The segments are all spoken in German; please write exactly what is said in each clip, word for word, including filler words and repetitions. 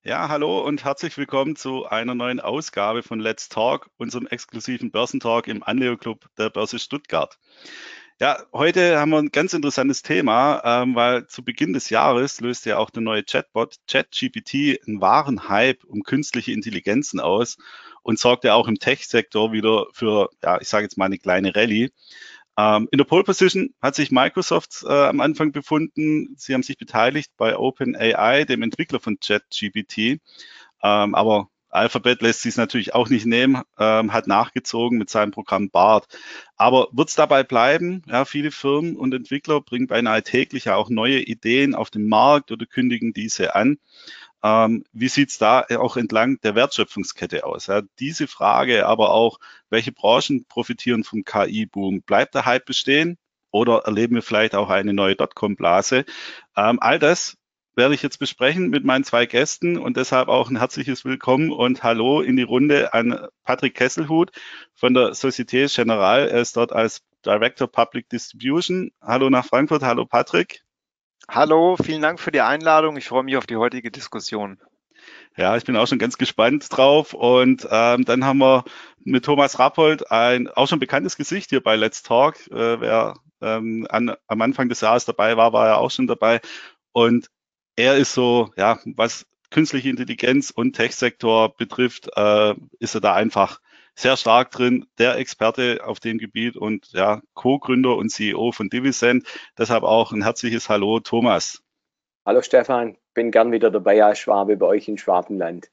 Ja, hallo und herzlich willkommen zu einer neuen Ausgabe von Let's Talk, unserem exklusiven Börsentalk im Anlegerclub der Börse Stuttgart. Ja, heute haben wir ein ganz interessantes Thema, ähm, weil zu Beginn des Jahres löste ja auch der neue Chatbot ChatGPT einen wahren Hype um künstliche Intelligenzen aus und sorgte auch im Tech-Sektor wieder für, ja, ich sage jetzt mal eine kleine Rallye. Ähm, in der Pole Position hat sich Microsoft äh, am Anfang befunden. Sie haben sich beteiligt bei OpenAI, dem Entwickler von ChatGPT. Ähm, aber Alphabet lässt sich es natürlich auch nicht nehmen, ähm, hat nachgezogen mit seinem Programm Bard. Aber wird es dabei bleiben? Ja, viele Firmen und Entwickler bringen beinahe täglich ja auch neue Ideen auf den Markt oder kündigen diese an. Ähm, wie sieht es da auch entlang der Wertschöpfungskette aus? Ja, diese Frage, aber auch, welche Branchen profitieren vom K I-Boom? Bleibt der Hype bestehen oder erleben wir vielleicht auch eine neue Dotcom-Blase? Ähm, all das werde ich jetzt besprechen mit meinen zwei Gästen und deshalb auch ein herzliches Willkommen und Hallo in die Runde an Patrick Kesselhut von der Societe Generale. Er ist dort als Director Public Distribution. Hallo nach Frankfurt. Hallo Patrick. Hallo, vielen Dank für die Einladung. Ich freue mich auf die heutige Diskussion. Ja, ich bin auch schon ganz gespannt drauf. Und ähm, dann haben wir mit Thomas Rappold ein auch schon bekanntes Gesicht hier bei Let's Talk. Äh, wer ähm, an, am Anfang des Jahres dabei war, war ja auch schon dabei. Und er ist so, ja, was künstliche Intelligenz und Tech-Sektor betrifft, äh, ist er da einfach sehr stark drin, der Experte auf dem Gebiet und ja, Co-Gründer und C E O von Divisend. Deshalb auch ein herzliches Hallo, Thomas. Hallo Stefan, bin gern wieder dabei als Schwabe bei euch in Schwabenland.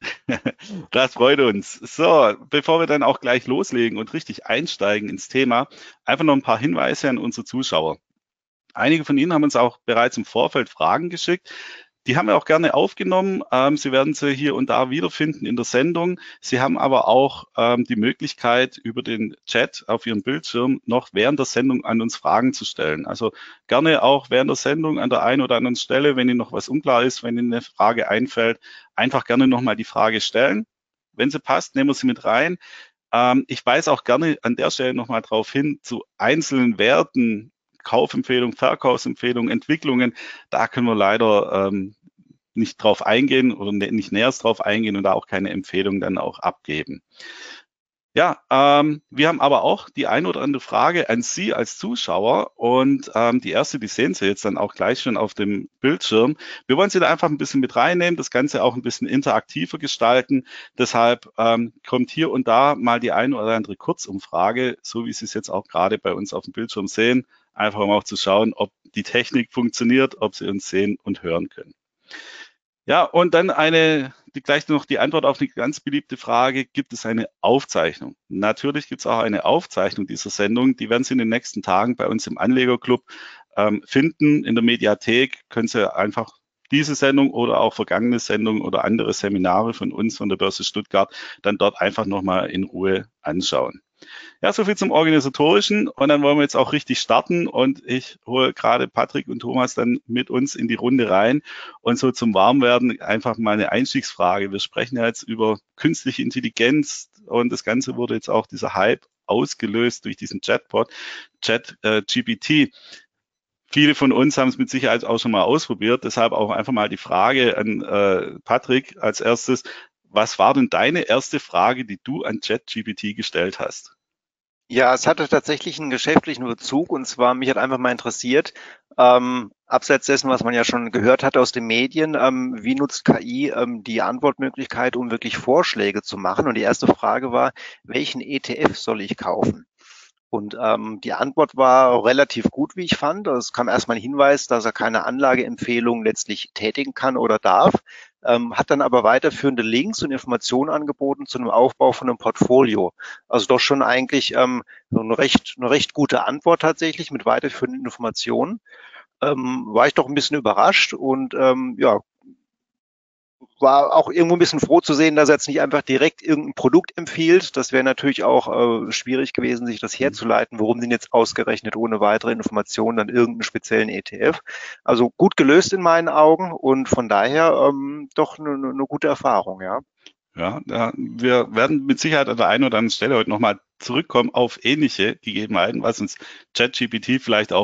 Das freut uns. So, bevor wir dann auch gleich loslegen und richtig einsteigen ins Thema, einfach noch ein paar Hinweise an unsere Zuschauer. Einige von Ihnen haben uns auch bereits im Vorfeld Fragen geschickt. Die haben wir auch gerne aufgenommen. Ähm, Sie werden sie hier und da wiederfinden in der Sendung. Sie haben aber auch ähm, die Möglichkeit, über den Chat auf Ihrem Bildschirm noch während der Sendung an uns Fragen zu stellen. Also gerne auch während der Sendung an der einen oder anderen Stelle, wenn Ihnen noch was unklar ist, wenn Ihnen eine Frage einfällt, einfach gerne nochmal die Frage stellen. Wenn sie passt, nehmen wir sie mit rein. Ähm, ich weise auch gerne an der Stelle nochmal darauf hin, zu einzelnen Werten, Kaufempfehlungen, Verkaufsempfehlungen, Entwicklungen, da können wir leider ähm, nicht drauf eingehen oder ne, nicht näher drauf eingehen und da auch keine Empfehlung dann auch abgeben. Ja, ähm, wir haben aber auch die ein oder andere Frage an Sie als Zuschauer und ähm, die erste, die sehen Sie jetzt dann auch gleich schon auf dem Bildschirm. Wir wollen Sie da einfach ein bisschen mit reinnehmen, das Ganze auch ein bisschen interaktiver gestalten. Deshalb ähm, kommt hier und da mal die ein oder andere Kurzumfrage, so wie Sie es jetzt auch gerade bei uns auf dem Bildschirm sehen, einfach um auch zu schauen, ob die Technik funktioniert, ob Sie uns sehen und hören können. Ja, und dann eine, die, gleich noch die Antwort auf eine ganz beliebte Frage, gibt es eine Aufzeichnung? Natürlich gibt es auch eine Aufzeichnung dieser Sendung, die werden Sie in den nächsten Tagen bei uns im Anlegerclub ähm, finden. In der Mediathek können Sie einfach diese Sendung oder auch vergangene Sendungen oder andere Seminare von uns, von der Börse Stuttgart, dann dort einfach nochmal in Ruhe anschauen. Ja, so viel zum Organisatorischen und dann wollen wir jetzt auch richtig starten und ich hole gerade Patrick und Thomas dann mit uns in die Runde rein und so zum Warmwerden einfach mal eine Einstiegsfrage. Wir sprechen ja jetzt über künstliche Intelligenz und das Ganze wurde jetzt auch dieser Hype ausgelöst durch diesen Chatbot, Chat äh, G P T. Viele von uns haben es mit Sicherheit auch schon mal ausprobiert, deshalb auch einfach mal die Frage an äh, Patrick als erstes. Was war denn deine erste Frage, die du an ChatGPT gestellt hast? Ja, es hatte tatsächlich einen geschäftlichen Bezug und zwar mich hat einfach mal interessiert, ähm, abseits dessen, was man ja schon gehört hat aus den Medien, ähm, wie nutzt K I ähm, die Antwortmöglichkeit, um wirklich Vorschläge zu machen? Und die erste Frage war, welchen E T F soll ich kaufen? Und ähm, die Antwort war relativ gut, wie ich fand. Also es kam erstmal ein Hinweis, dass er keine Anlageempfehlung letztlich tätigen kann oder darf, ähm, hat dann aber weiterführende Links und Informationen angeboten zu einem Aufbau von einem Portfolio. Also doch schon eigentlich ähm, so eine recht, eine recht gute Antwort tatsächlich mit weiterführenden Informationen. Ähm, war ich doch ein bisschen überrascht und ähm, ja, war auch irgendwo ein bisschen froh zu sehen, dass er jetzt nicht einfach direkt irgendein Produkt empfiehlt. Das wäre natürlich auch äh, schwierig gewesen, sich das herzuleiten, warum denn jetzt ausgerechnet ohne weitere Informationen dann irgendeinen speziellen E T F. Also gut gelöst in meinen Augen und von daher ähm, doch eine, eine gute Erfahrung, ja. Ja, da, wir werden mit Sicherheit an der einen oder anderen Stelle heute nochmal zurückkommen auf ähnliche Gegebenheiten, was uns ChatGPT vielleicht auch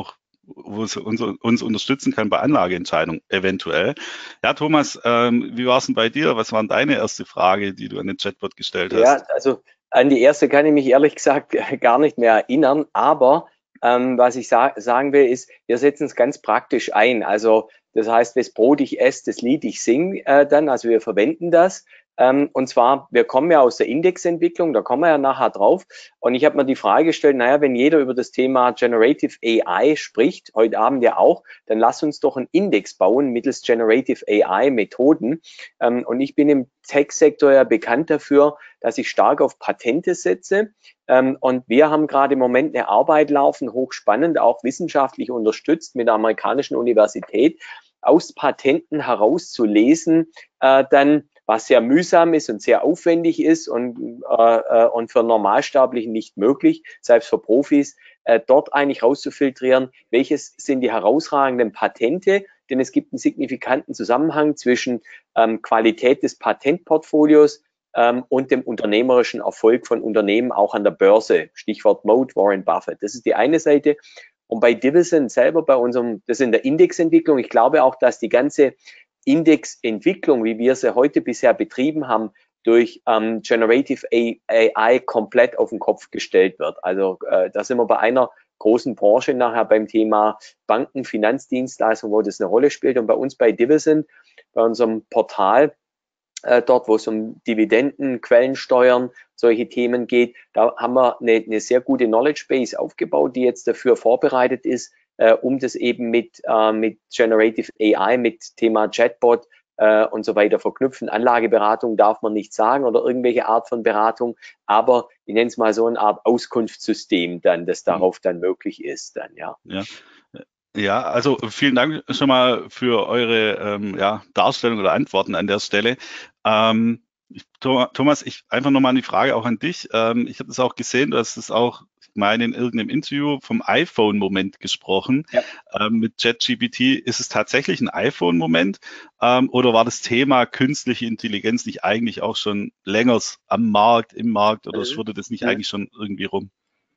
wo es uns, uns unterstützen kann bei Anlageentscheidungen eventuell. Ja, Thomas, ähm, wie war es denn bei dir? Was war denn deine erste Frage, die du an den Chatbot gestellt Ja, hast? also an die erste kann ich mich ehrlich gesagt gar nicht mehr erinnern, aber ähm, was ich sa sagen will, ist, wir setzen es ganz praktisch ein. Also das heißt, das Brot ich esse, das Lied ich singe äh, dann, also wir verwenden das. Ähm, und zwar, wir kommen ja aus der Indexentwicklung, da kommen wir ja nachher drauf. Und ich habe mir die Frage gestellt, naja, wenn jeder über das Thema Generative A I spricht, heute Abend ja auch, dann lass uns doch einen Index bauen mittels Generative A I-Methoden. Ähm, und ich bin im Tech-Sektor ja bekannt dafür, dass ich stark auf Patente setze. Ähm, und wir haben gerade im Moment eine Arbeit laufen, hochspannend, auch wissenschaftlich unterstützt mit der amerikanischen Universität, aus Patenten herauszulesen, äh, dann was sehr mühsam ist und sehr aufwendig ist und, äh, und für Normalsterblichen nicht möglich, selbst für Profis, äh, dort eigentlich rauszufiltrieren, welches sind die herausragenden Patente, denn es gibt einen signifikanten Zusammenhang zwischen ähm, Qualität des Patentportfolios ähm, und dem unternehmerischen Erfolg von Unternehmen auch an der Börse. Stichwort Moat, Warren Buffett. Das ist die eine Seite. Und bei Divison selber, bei unserem, das ist in der Indexentwicklung, ich glaube auch, dass die ganze Indexentwicklung, wie wir sie heute bisher betrieben haben, durch ähm, Generative A I komplett auf den Kopf gestellt wird. Also äh, da sind wir bei einer großen Branche nachher beim Thema Banken, Finanzdienstleistungen, wo das eine Rolle spielt. Und bei uns bei Divison, bei unserem Portal, äh, dort, wo es um Dividenden, Quellensteuern, solche Themen geht, da haben wir eine, eine sehr gute Knowledge Base aufgebaut, die jetzt dafür vorbereitet ist, äh, um das eben mit, äh, mit Generative A I, mit Thema Chatbot äh, und so weiter verknüpfen. Anlageberatung darf man nicht sagen oder irgendwelche Art von Beratung, aber ich nenne es mal so eine Art Auskunftssystem dann, das darauf dann möglich ist dann, ja. Ja. Ja, also vielen Dank schon mal für eure ähm, ja, Darstellung oder Antworten an der Stelle. Ähm, ich, Thomas, ich einfach nochmal die Frage auch an dich. Ähm, ich habe das auch gesehen, du hast es auch, ich meine, in irgendeinem Interview vom iPhone-Moment gesprochen. Ja. Ähm, mit ChatGPT. Ist es tatsächlich ein iPhone-Moment ähm, oder war das Thema künstliche Intelligenz nicht eigentlich auch schon länger am Markt, im Markt oder Mhm. wurde das nicht Mhm. eigentlich schon irgendwie rum?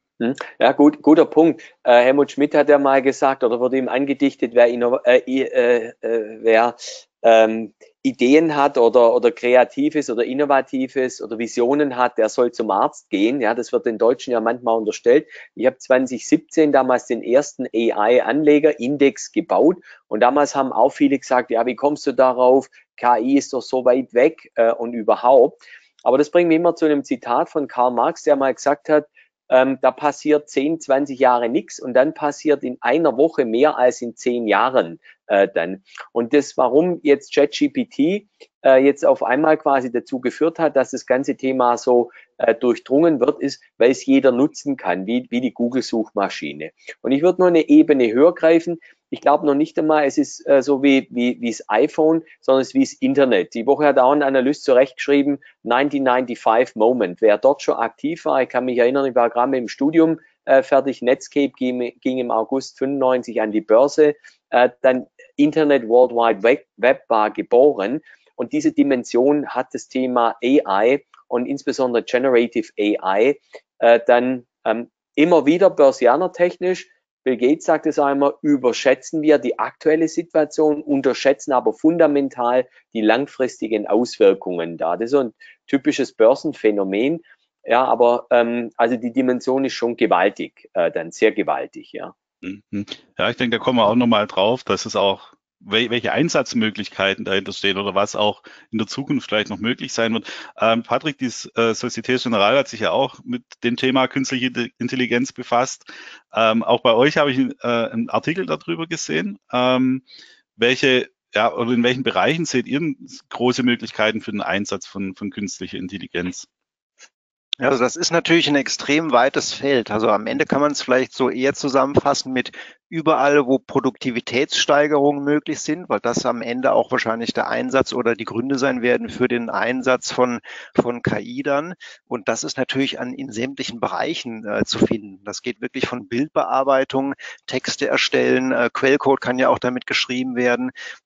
Ja, gut, guter Punkt. Äh, Helmut Schmidt hat ja mal gesagt, oder wurde ihm angedichtet, wer, Inno äh, äh, äh, wer ähm, Ideen hat oder, oder Kreatives oder Innovatives oder Visionen hat, der soll zum Arzt gehen. Ja, das wird den Deutschen ja manchmal unterstellt. Ich habe zwanzig siebzehn damals den ersten A I-Anleger-Index gebaut und damals haben auch viele gesagt, ja, wie kommst du darauf? K I ist doch so weit weg äh, und überhaupt. Aber das bringt mich immer zu einem Zitat von Karl Marx, der mal gesagt hat, Ähm, da passiert zehn, zwanzig Jahre nichts und dann passiert in einer Woche mehr als in zehn Jahren äh, dann. Und das, warum jetzt ChatGPT äh, jetzt auf einmal quasi dazu geführt hat, dass das ganze Thema so äh, durchdrungen wird, ist, weil es jeder nutzen kann, wie, wie die Google-Suchmaschine. Und ich würde nur eine Ebene höher greifen. Ich glaube noch nicht einmal, es ist äh, so wie, wie, wie das iPhone, sondern es ist wie das Internet. Die Woche hat auch ein Analyst zurechtgeschrieben, neunzehnhundertfünfundneunzig Moment. Wer dort schon aktiv war, ich kann mich erinnern, ich war gerade mit dem Studium äh, fertig. Netscape ging, ging im August fünfundneunzig an die Börse. Äh, dann Internet World Wide Web, Web war geboren. Und diese Dimension hat das Thema A I und insbesondere Generative A I äh, dann ähm, immer wieder börsianertechnisch. Bill Gates sagt es einmal, überschätzen wir die aktuelle Situation, unterschätzen aber fundamental die langfristigen Auswirkungen da. Das ist so ein typisches Börsenphänomen. Ja, aber ähm, also die Dimension ist schon gewaltig, äh, dann sehr gewaltig, ja. Mhm. Ja, ich denke, da kommen wir auch nochmal drauf, dass es auch, welche Einsatzmöglichkeiten dahinter stehen oder was auch in der Zukunft vielleicht noch möglich sein wird. Ähm, Patrick, die äh, Société Générale hat sich ja auch mit dem Thema künstliche Intelligenz befasst. Ähm, auch bei euch habe ich äh, einen Artikel darüber gesehen. Ähm, welche, ja, oder in welchen Bereichen seht ihr große Möglichkeiten für den Einsatz von, von künstlicher Intelligenz? Also das ist natürlich ein extrem weites Feld. Also am Ende kann man es vielleicht so eher zusammenfassen mit überall, wo Produktivitätssteigerungen möglich sind, weil das am Ende auch wahrscheinlich der Einsatz oder die Gründe sein werden für den Einsatz von, von K I dann. Und das ist natürlich an, in sämtlichen Bereichen äh, zu finden. Das geht wirklich von Bildbearbeitung, Texte erstellen, äh, Quellcode kann ja auch damit geschrieben werden.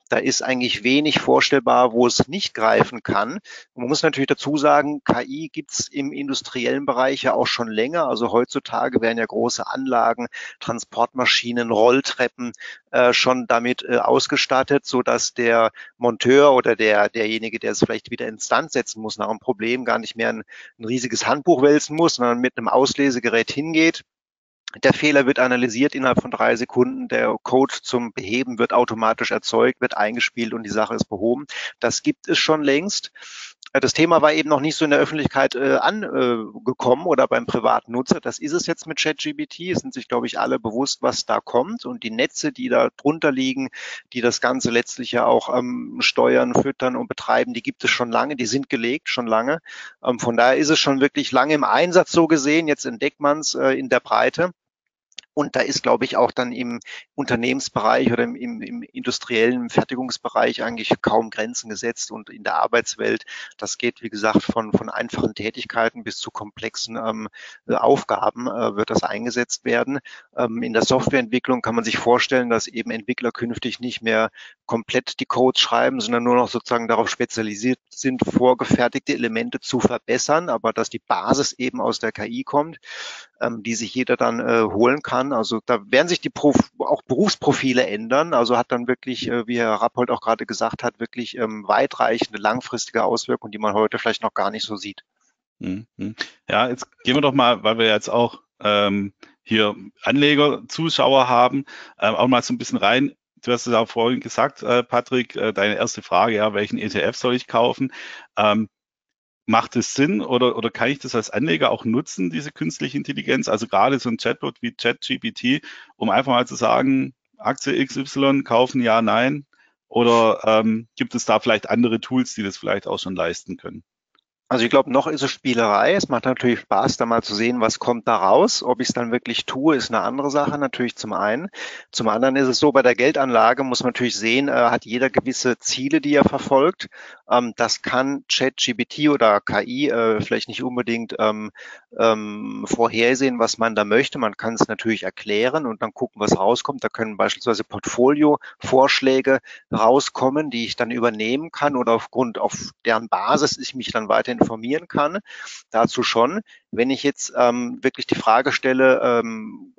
Da ist eigentlich wenig vorstellbar, wo es nicht greifen kann. Man muss natürlich dazu sagen, K I gibt's im industriellen Bereich ja auch schon länger. Also heutzutage werden ja große Anlagen, Transportmaschinen, Rolltreppen äh, schon damit äh, ausgestattet, so dass der Monteur oder der derjenige, der es vielleicht wieder instand setzen muss nach einem Problem, gar nicht mehr ein, ein riesiges Handbuch wälzen muss, sondern mit einem Auslesegerät hingeht. Der Fehler wird analysiert innerhalb von drei Sekunden. Der Code zum Beheben wird automatisch erzeugt, wird eingespielt und die Sache ist behoben. Das gibt es schon längst. Das Thema war eben noch nicht so in der Öffentlichkeit äh, angekommen äh, oder beim privaten Nutzer. Das ist es jetzt mit ChatGPT. Es sind sich, glaube ich, alle bewusst, was da kommt. Und die Netze, die da drunter liegen, die das Ganze letztlich ja auch ähm, steuern, füttern und betreiben, die gibt es schon lange. Die sind gelegt, schon lange. Ähm, von daher ist es schon wirklich lange im Einsatz so gesehen. Jetzt entdeckt man es äh, in der Breite. Und da ist, glaube ich, auch dann im Unternehmensbereich oder im, im, im industriellen Fertigungsbereich eigentlich kaum Grenzen gesetzt. Und in der Arbeitswelt, das geht, wie gesagt, von, von einfachen Tätigkeiten bis zu komplexen ähm, Aufgaben äh, wird das eingesetzt werden. Ähm, in der Softwareentwicklung kann man sich vorstellen, dass eben Entwickler künftig nicht mehr komplett die Codes schreiben, sondern nur noch sozusagen darauf spezialisiert sind, vorgefertigte Elemente zu verbessern, aber dass die Basis eben aus der K I kommt, ähm, die sich jeder dann äh, holen kann. Also da werden sich die Prof auch Berufsprofile ändern. Also hat dann wirklich, äh, wie Herr Rappold auch gerade gesagt hat, wirklich ähm, weitreichende, langfristige Auswirkungen, die man heute vielleicht noch gar nicht so sieht. Mhm. Ja, jetzt gehen wir doch mal, weil wir jetzt auch ähm, hier Anleger, Zuschauer haben, ähm, auch mal so ein bisschen rein. Du hast es auch vorhin gesagt, äh, Patrick, äh, deine erste Frage, ja, welchen E T F soll ich kaufen? Ähm, Macht es Sinn oder, oder kann ich das als Anleger auch nutzen, diese künstliche Intelligenz? Also gerade so ein Chatbot wie ChatGPT, um einfach mal zu sagen, Aktie X Y kaufen, ja, nein? Oder ähm, gibt es da vielleicht andere Tools, die das vielleicht auch schon leisten können? Also ich glaube, noch ist es Spielerei. Es macht natürlich Spaß, da mal zu sehen, was kommt da raus. Ob ich es dann wirklich tue, ist eine andere Sache, natürlich zum einen. Zum anderen ist es so, bei der Geldanlage muss man natürlich sehen, äh, hat jeder gewisse Ziele, die er verfolgt. Ähm, das kann ChatGPT oder K I äh, vielleicht nicht unbedingt ähm, ähm, vorhersehen, was man da möchte. Man kann es natürlich erklären und dann gucken, was rauskommt. Da können beispielsweise Portfolio-Vorschläge rauskommen, die ich dann übernehmen kann oder aufgrund auf deren Basis ich mich dann weiter informieren kann. Dazu schon. Wenn ich jetzt ähm, wirklich die Frage stelle, ähm,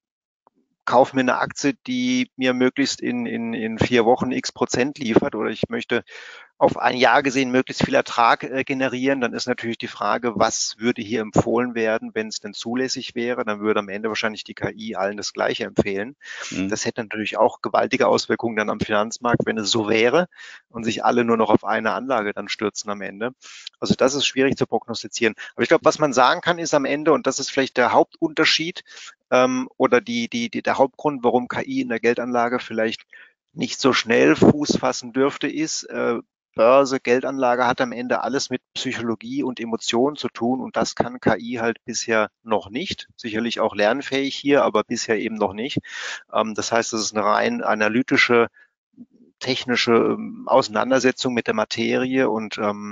kauf mir eine Aktie, die mir möglichst in, in, in vier Wochen x Prozent liefert oder ich möchte auf ein Jahr gesehen möglichst viel Ertrag äh, generieren, dann ist natürlich die Frage, was würde hier empfohlen werden, wenn es denn zulässig wäre. Dann würde am Ende wahrscheinlich die K I allen das Gleiche empfehlen. Mhm. Das hätte natürlich auch gewaltige Auswirkungen dann am Finanzmarkt, wenn es so wäre und sich alle nur noch auf eine Anlage dann stürzen am Ende. Also das ist schwierig zu prognostizieren. Aber ich glaube, was man sagen kann, ist am Ende, und das ist vielleicht der Hauptunterschied ähm, oder die, die, die, der Hauptgrund, warum K I in der Geldanlage vielleicht nicht so schnell Fuß fassen dürfte, ist, äh, Börse, Geldanlage hat am Ende alles mit Psychologie und Emotionen zu tun und das kann K I halt bisher noch nicht. Sicherlich auch lernfähig hier, aber bisher eben noch nicht. Ähm, das heißt, es ist eine rein analytische, technische ähm, Auseinandersetzung mit der Materie und ähm,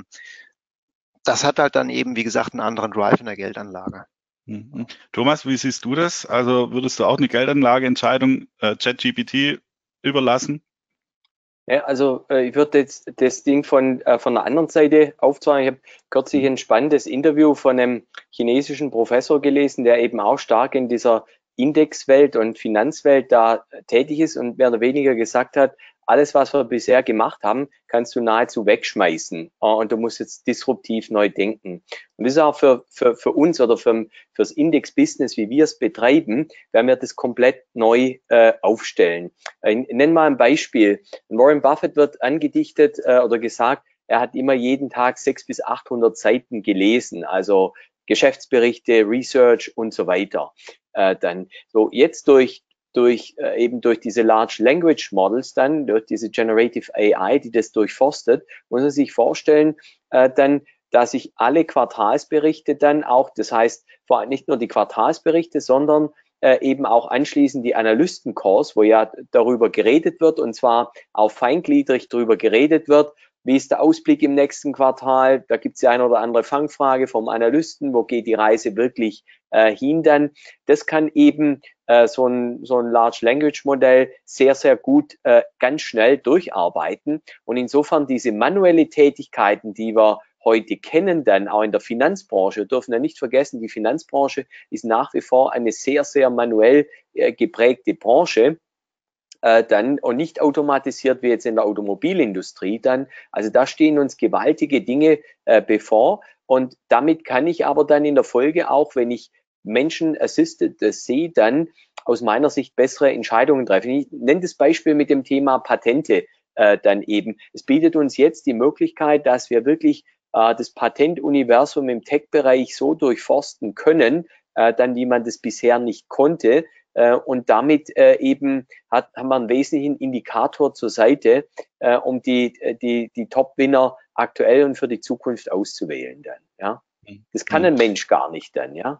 das hat halt dann eben, wie gesagt, einen anderen Drive in der Geldanlage. Mhm. Thomas, wie siehst du das? Also würdest du auch eine Geldanlageentscheidung äh, ChatGPT überlassen? Ja, also äh, ich würde jetzt das Ding von, äh, von der anderen Seite aufzeigen. Ich habe kürzlich ein spannendes Interview von einem chinesischen Professor gelesen, der eben auch stark in dieser Indexwelt und Finanzwelt da tätig ist und mehr oder weniger gesagt hat, alles, was wir bisher gemacht haben, kannst du nahezu wegschmeißen. Und du musst jetzt disruptiv neu denken. Und das ist auch für, für, für uns oder für, fürs Index-Business, wie wir es betreiben, werden wir das komplett neu äh, aufstellen. Ich nenne mal ein Beispiel. Warren Buffett wird angedichtet äh, oder gesagt, er hat immer jeden Tag sechshundert bis achthundert Seiten gelesen, also Geschäftsberichte, Research und so weiter. Äh, dann so jetzt durch durch äh, eben durch diese Large Language Models dann, durch diese Generative A I, die das durchforstet, muss man sich vorstellen, äh, dann, dass ich alle Quartalsberichte dann auch, das heißt vor allem nicht nur die Quartalsberichte, sondern äh, eben auch anschließend die Analystencalls, wo ja darüber geredet wird und zwar auch feingliedrig darüber geredet wird, wie ist der Ausblick im nächsten Quartal? Da gibt es ja eine oder andere Fangfrage vom Analysten, wo geht die Reise wirklich äh, hin dann? Das kann eben äh, so ein, so ein Large Language Modell sehr, sehr gut äh, ganz schnell durcharbeiten. Und insofern diese manuelle Tätigkeiten, die wir heute kennen, dann auch in der Finanzbranche. Wir dürfen ja nicht vergessen, die Finanzbranche ist nach wie vor eine sehr, sehr manuell äh, geprägte Branche. Äh, dann und nicht automatisiert wie jetzt in der Automobilindustrie dann. Also da stehen uns gewaltige Dinge äh, bevor und damit kann ich aber dann in der Folge auch, wenn ich Menschen assisted das sehe, dann aus meiner Sicht bessere Entscheidungen treffen. Ich nenne das Beispiel mit dem Thema Patente äh, dann eben. Es bietet uns jetzt die Möglichkeit, dass wir wirklich äh, das Patentuniversum im Tech-Bereich so durchforsten können, äh, dann wie man das bisher nicht konnte. Und damit äh, eben hat, haben wir einen wesentlichen Indikator zur Seite, äh, um die, die, die Top-Winner aktuell und für die Zukunft auszuwählen dann. Ja, das kann ein Mensch gar nicht dann. Ja.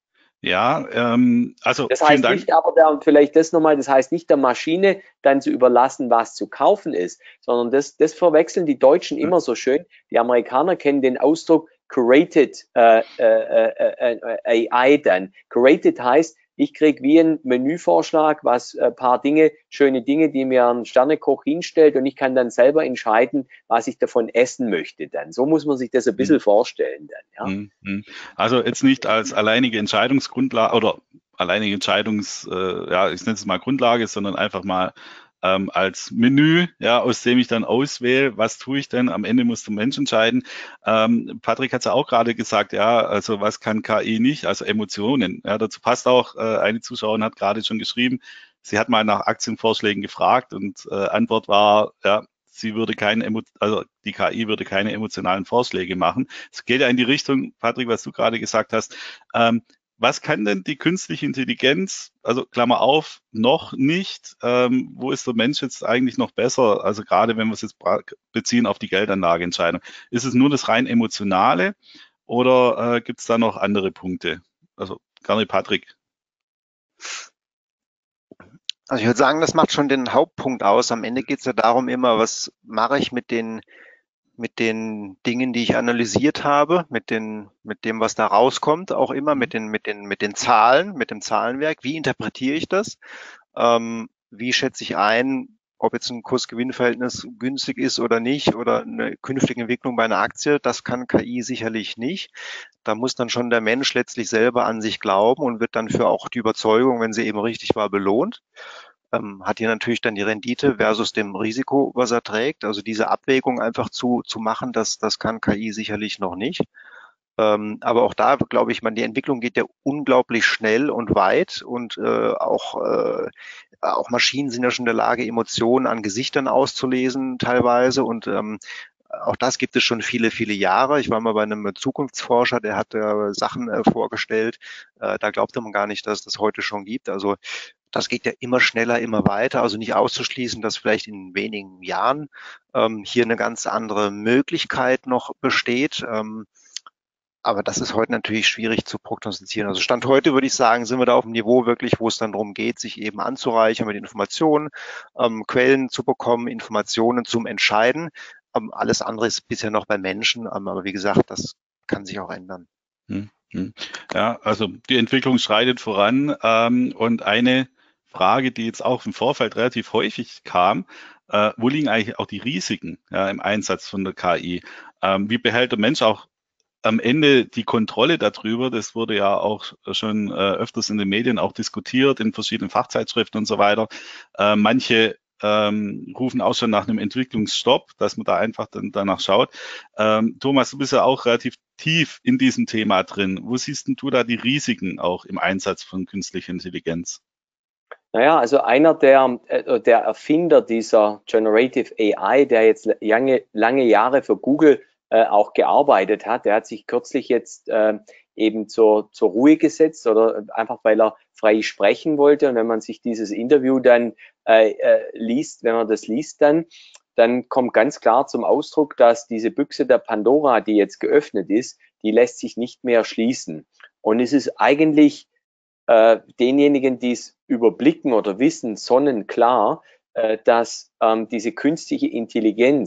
Ja, ähm, also das heißt Dank. nicht, aber der, vielleicht das nochmal, das heißt nicht der Maschine dann zu überlassen, was zu kaufen ist, sondern das, das verwechseln die Deutschen immer so schön. Die Amerikaner kennen den Ausdruck Curated äh, äh, äh, A I dann. Curated heißt, ich kriege wie einen Menüvorschlag, was ein paar Dinge, schöne Dinge, die mir ein Sternekoch hinstellt und ich kann dann selber entscheiden, was ich davon essen möchte dann. So muss man sich das ein bisschen mhm. vorstellen dann. Ja? Also jetzt nicht als alleinige Entscheidungsgrundlage oder alleinige Entscheidungs, äh, ja, ich nenne es mal Grundlage, sondern einfach mal ähm, als Menü, ja, aus dem ich dann auswähle, was tue ich denn? Am Ende muss der Mensch entscheiden. Ähm, Patrick hat es ja auch gerade gesagt, ja, also was kann K I nicht? Also Emotionen. Ja, dazu passt auch, äh, eine Zuschauerin hat gerade schon geschrieben, sie hat mal nach Aktienvorschlägen gefragt und äh, Antwort war, ja, sie würde keine, Emo also die K I würde keine emotionalen Vorschläge machen. Es geht ja in die Richtung, Patrick, was du gerade gesagt hast. Ähm, Was kann denn die künstliche Intelligenz, also Klammer auf, noch nicht? Ähm, wo ist der Mensch jetzt eigentlich noch besser? Also gerade wenn wir es jetzt beziehen auf die Geldanlageentscheidung. Ist es nur das rein Emotionale oder äh, gibt es da noch andere Punkte? Also gerne Patrick. Also ich würde sagen, das macht schon den Hauptpunkt aus. Am Ende geht es ja darum immer, was mache ich mit den mit den Dingen, die ich analysiert habe, mit den, mit dem, was da rauskommt, auch immer mit den, mit den, mit den Zahlen, mit dem Zahlenwerk. Wie interpretiere ich das? Ähm, wie schätze ich ein, ob jetzt ein Kurs-Gewinn-Verhältnis günstig ist oder nicht oder eine künftige Entwicklung bei einer Aktie? Das kann K I sicherlich nicht. Da muss dann schon der Mensch letztlich selber an sich glauben und wird dann für auch die Überzeugung, wenn sie eben richtig war, belohnt. Ähm, hat hier natürlich dann die Rendite versus dem Risiko, was er trägt. Also diese Abwägung einfach zu, zu machen, das, das kann K I sicherlich noch nicht. Ähm, aber auch da glaube ich, man, die Entwicklung geht ja unglaublich schnell und weit und äh, auch, äh, auch Maschinen sind ja schon in der Lage, Emotionen an Gesichtern auszulesen teilweise und ähm, auch das gibt es schon viele, viele Jahre. Ich war mal bei einem Zukunftsforscher, der hat äh, Sachen äh, vorgestellt. Äh, da glaubte man gar nicht, dass es das heute schon gibt. Also das geht ja immer schneller, immer weiter. Also nicht auszuschließen, dass vielleicht in wenigen Jahren ähm, hier eine ganz andere Möglichkeit noch besteht. Ähm, aber das ist heute natürlich schwierig zu prognostizieren. Also Stand heute würde ich sagen, sind wir da auf dem Niveau wirklich, wo es dann darum geht, sich eben anzureichern mit Informationen, ähm, Quellen zu bekommen, Informationen zum Entscheiden. Ähm, alles andere ist bisher noch bei Menschen. Ähm, aber wie gesagt, das kann sich auch ändern. Hm, hm. Ja, also die Entwicklung schreitet voran. Ähm, und eine Frage, die jetzt auch im Vorfeld relativ häufig kam, äh, wo liegen eigentlich auch die Risiken ja, im Einsatz von der K I? Ähm, wie behält der Mensch auch am Ende die Kontrolle darüber? Das wurde ja auch schon äh, öfters in den Medien auch diskutiert, in verschiedenen Fachzeitschriften und so weiter. Äh, manche ähm, rufen auch schon nach einem Entwicklungsstopp, dass man da einfach dann danach schaut. Ähm, Thomas, du bist ja auch relativ tief in diesem Thema drin. Wo siehst denn du da die Risiken auch im Einsatz von künstlicher Intelligenz? Naja, also einer der, äh, der Erfinder dieser Generative A I, der jetzt lange, lange Jahre für Google äh, auch gearbeitet hat, der hat sich kürzlich jetzt äh, eben zur, zur Ruhe gesetzt oder einfach, weil er frei sprechen wollte. Und wenn man sich dieses Interview dann äh, äh, liest, wenn man das liest dann, dann kommt ganz klar zum Ausdruck, dass diese Büchse der Pandora, die jetzt geöffnet ist, die lässt sich nicht mehr schließen. Und es ist eigentlich äh, denjenigen, die es überblicken oder wissen, sonnenklar, äh, dass ähm, diese künstliche Intelligenz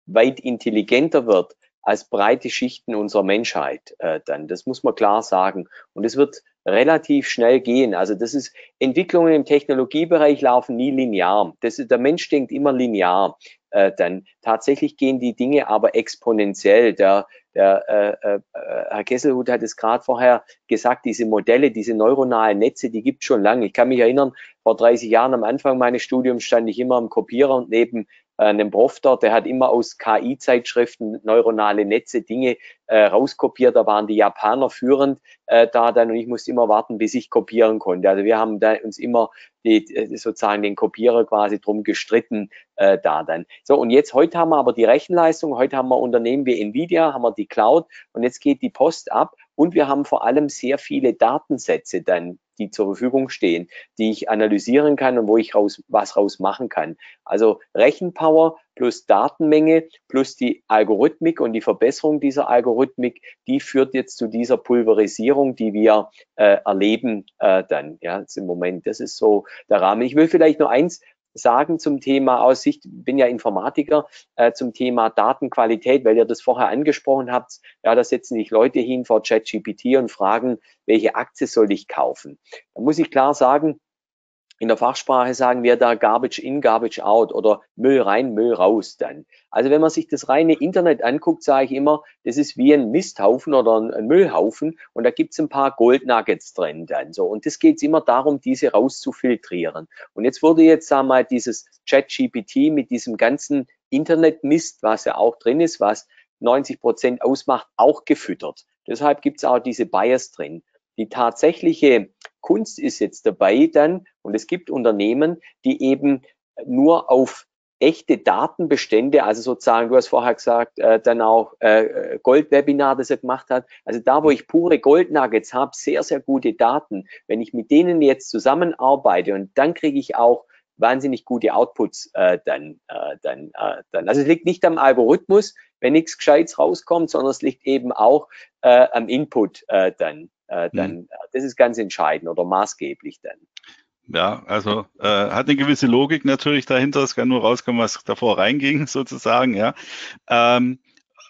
weit intelligenter wird als breite Schichten unserer Menschheit äh, dann. Das muss man klar sagen. Und es wird relativ schnell gehen. Also das ist, Entwicklungen im Technologiebereich laufen nie linear. Das ist, der Mensch denkt immer linear. Äh, dann tatsächlich gehen die Dinge aber exponentiell. Der, der äh, äh, Herr Kesselhut hat es gerade vorher gesagt, diese Modelle, diese neuronalen Netze, die gibt es schon lange. Ich kann mich erinnern, vor dreißig Jahren am Anfang meines Studiums stand ich immer am Kopierer und neben äh, einem Prof dort, der hat immer aus K I-Zeitschriften neuronale Netze Dinge äh, rauskopiert. Da waren die Japaner führend äh, da dann und ich musste immer warten, bis ich kopieren konnte. Also wir haben da uns immer die, sozusagen den Kopierer quasi drum gestritten äh, da dann. So, und jetzt, heute haben wir aber die Rechenleistung, heute haben wir Unternehmen wie Nvidia, haben wir die Cloud und jetzt geht die Post ab und wir haben vor allem sehr viele Datensätze dann, die zur Verfügung stehen, die ich analysieren kann und wo ich raus, was raus machen kann. Also Rechenpower plus Datenmenge plus die Algorithmik und die Verbesserung dieser Algorithmik, die führt jetzt zu dieser Pulverisierung, die wir äh, erleben äh, dann, ja, jetzt im Moment. Das ist so der Rahmen. Ich will vielleicht noch eins sagen zum Thema Aussicht, bin ja Informatiker, äh, zum Thema Datenqualität, weil ihr das vorher angesprochen habt. Ja, da setzen sich Leute hin vor ChatGPT und fragen, welche Aktie soll ich kaufen? Da muss ich klar sagen, in der Fachsprache sagen wir da Garbage in, Garbage out oder Müll rein, Müll raus dann. Also wenn man sich das reine Internet anguckt, sage ich immer, das ist wie ein Misthaufen oder ein Müllhaufen und da gibt's ein paar Goldnuggets drin dann so. Und das geht's immer darum, diese rauszufiltrieren. Und jetzt wurde jetzt, sagen wir mal, dieses ChatGPT mit diesem ganzen Internetmist, was ja auch drin ist, was neunzig Prozent ausmacht, auch gefüttert. Deshalb gibt's auch diese Bias drin. Die tatsächliche Kunst ist jetzt dabei dann, und es gibt Unternehmen, die eben nur auf echte Datenbestände, also sozusagen, du hast vorher gesagt, äh, dann auch äh, Gold-Webinar, das er gemacht hat, also da, wo ich pure Gold-Nuggets habe, sehr, sehr gute Daten, wenn ich mit denen jetzt zusammenarbeite und dann kriege ich auch wahnsinnig gute Outputs äh, dann, äh, dann, äh, dann. Also es liegt nicht am Algorithmus, wenn nichts Gescheites rauskommt, sondern es liegt eben auch äh, am Input äh, dann. Äh, dann hm. Das ist ganz entscheidend oder maßgeblich dann. Ja, also äh, hat eine gewisse Logik natürlich dahinter. Es kann nur rauskommen, was davor reinging, sozusagen, ja. Ähm,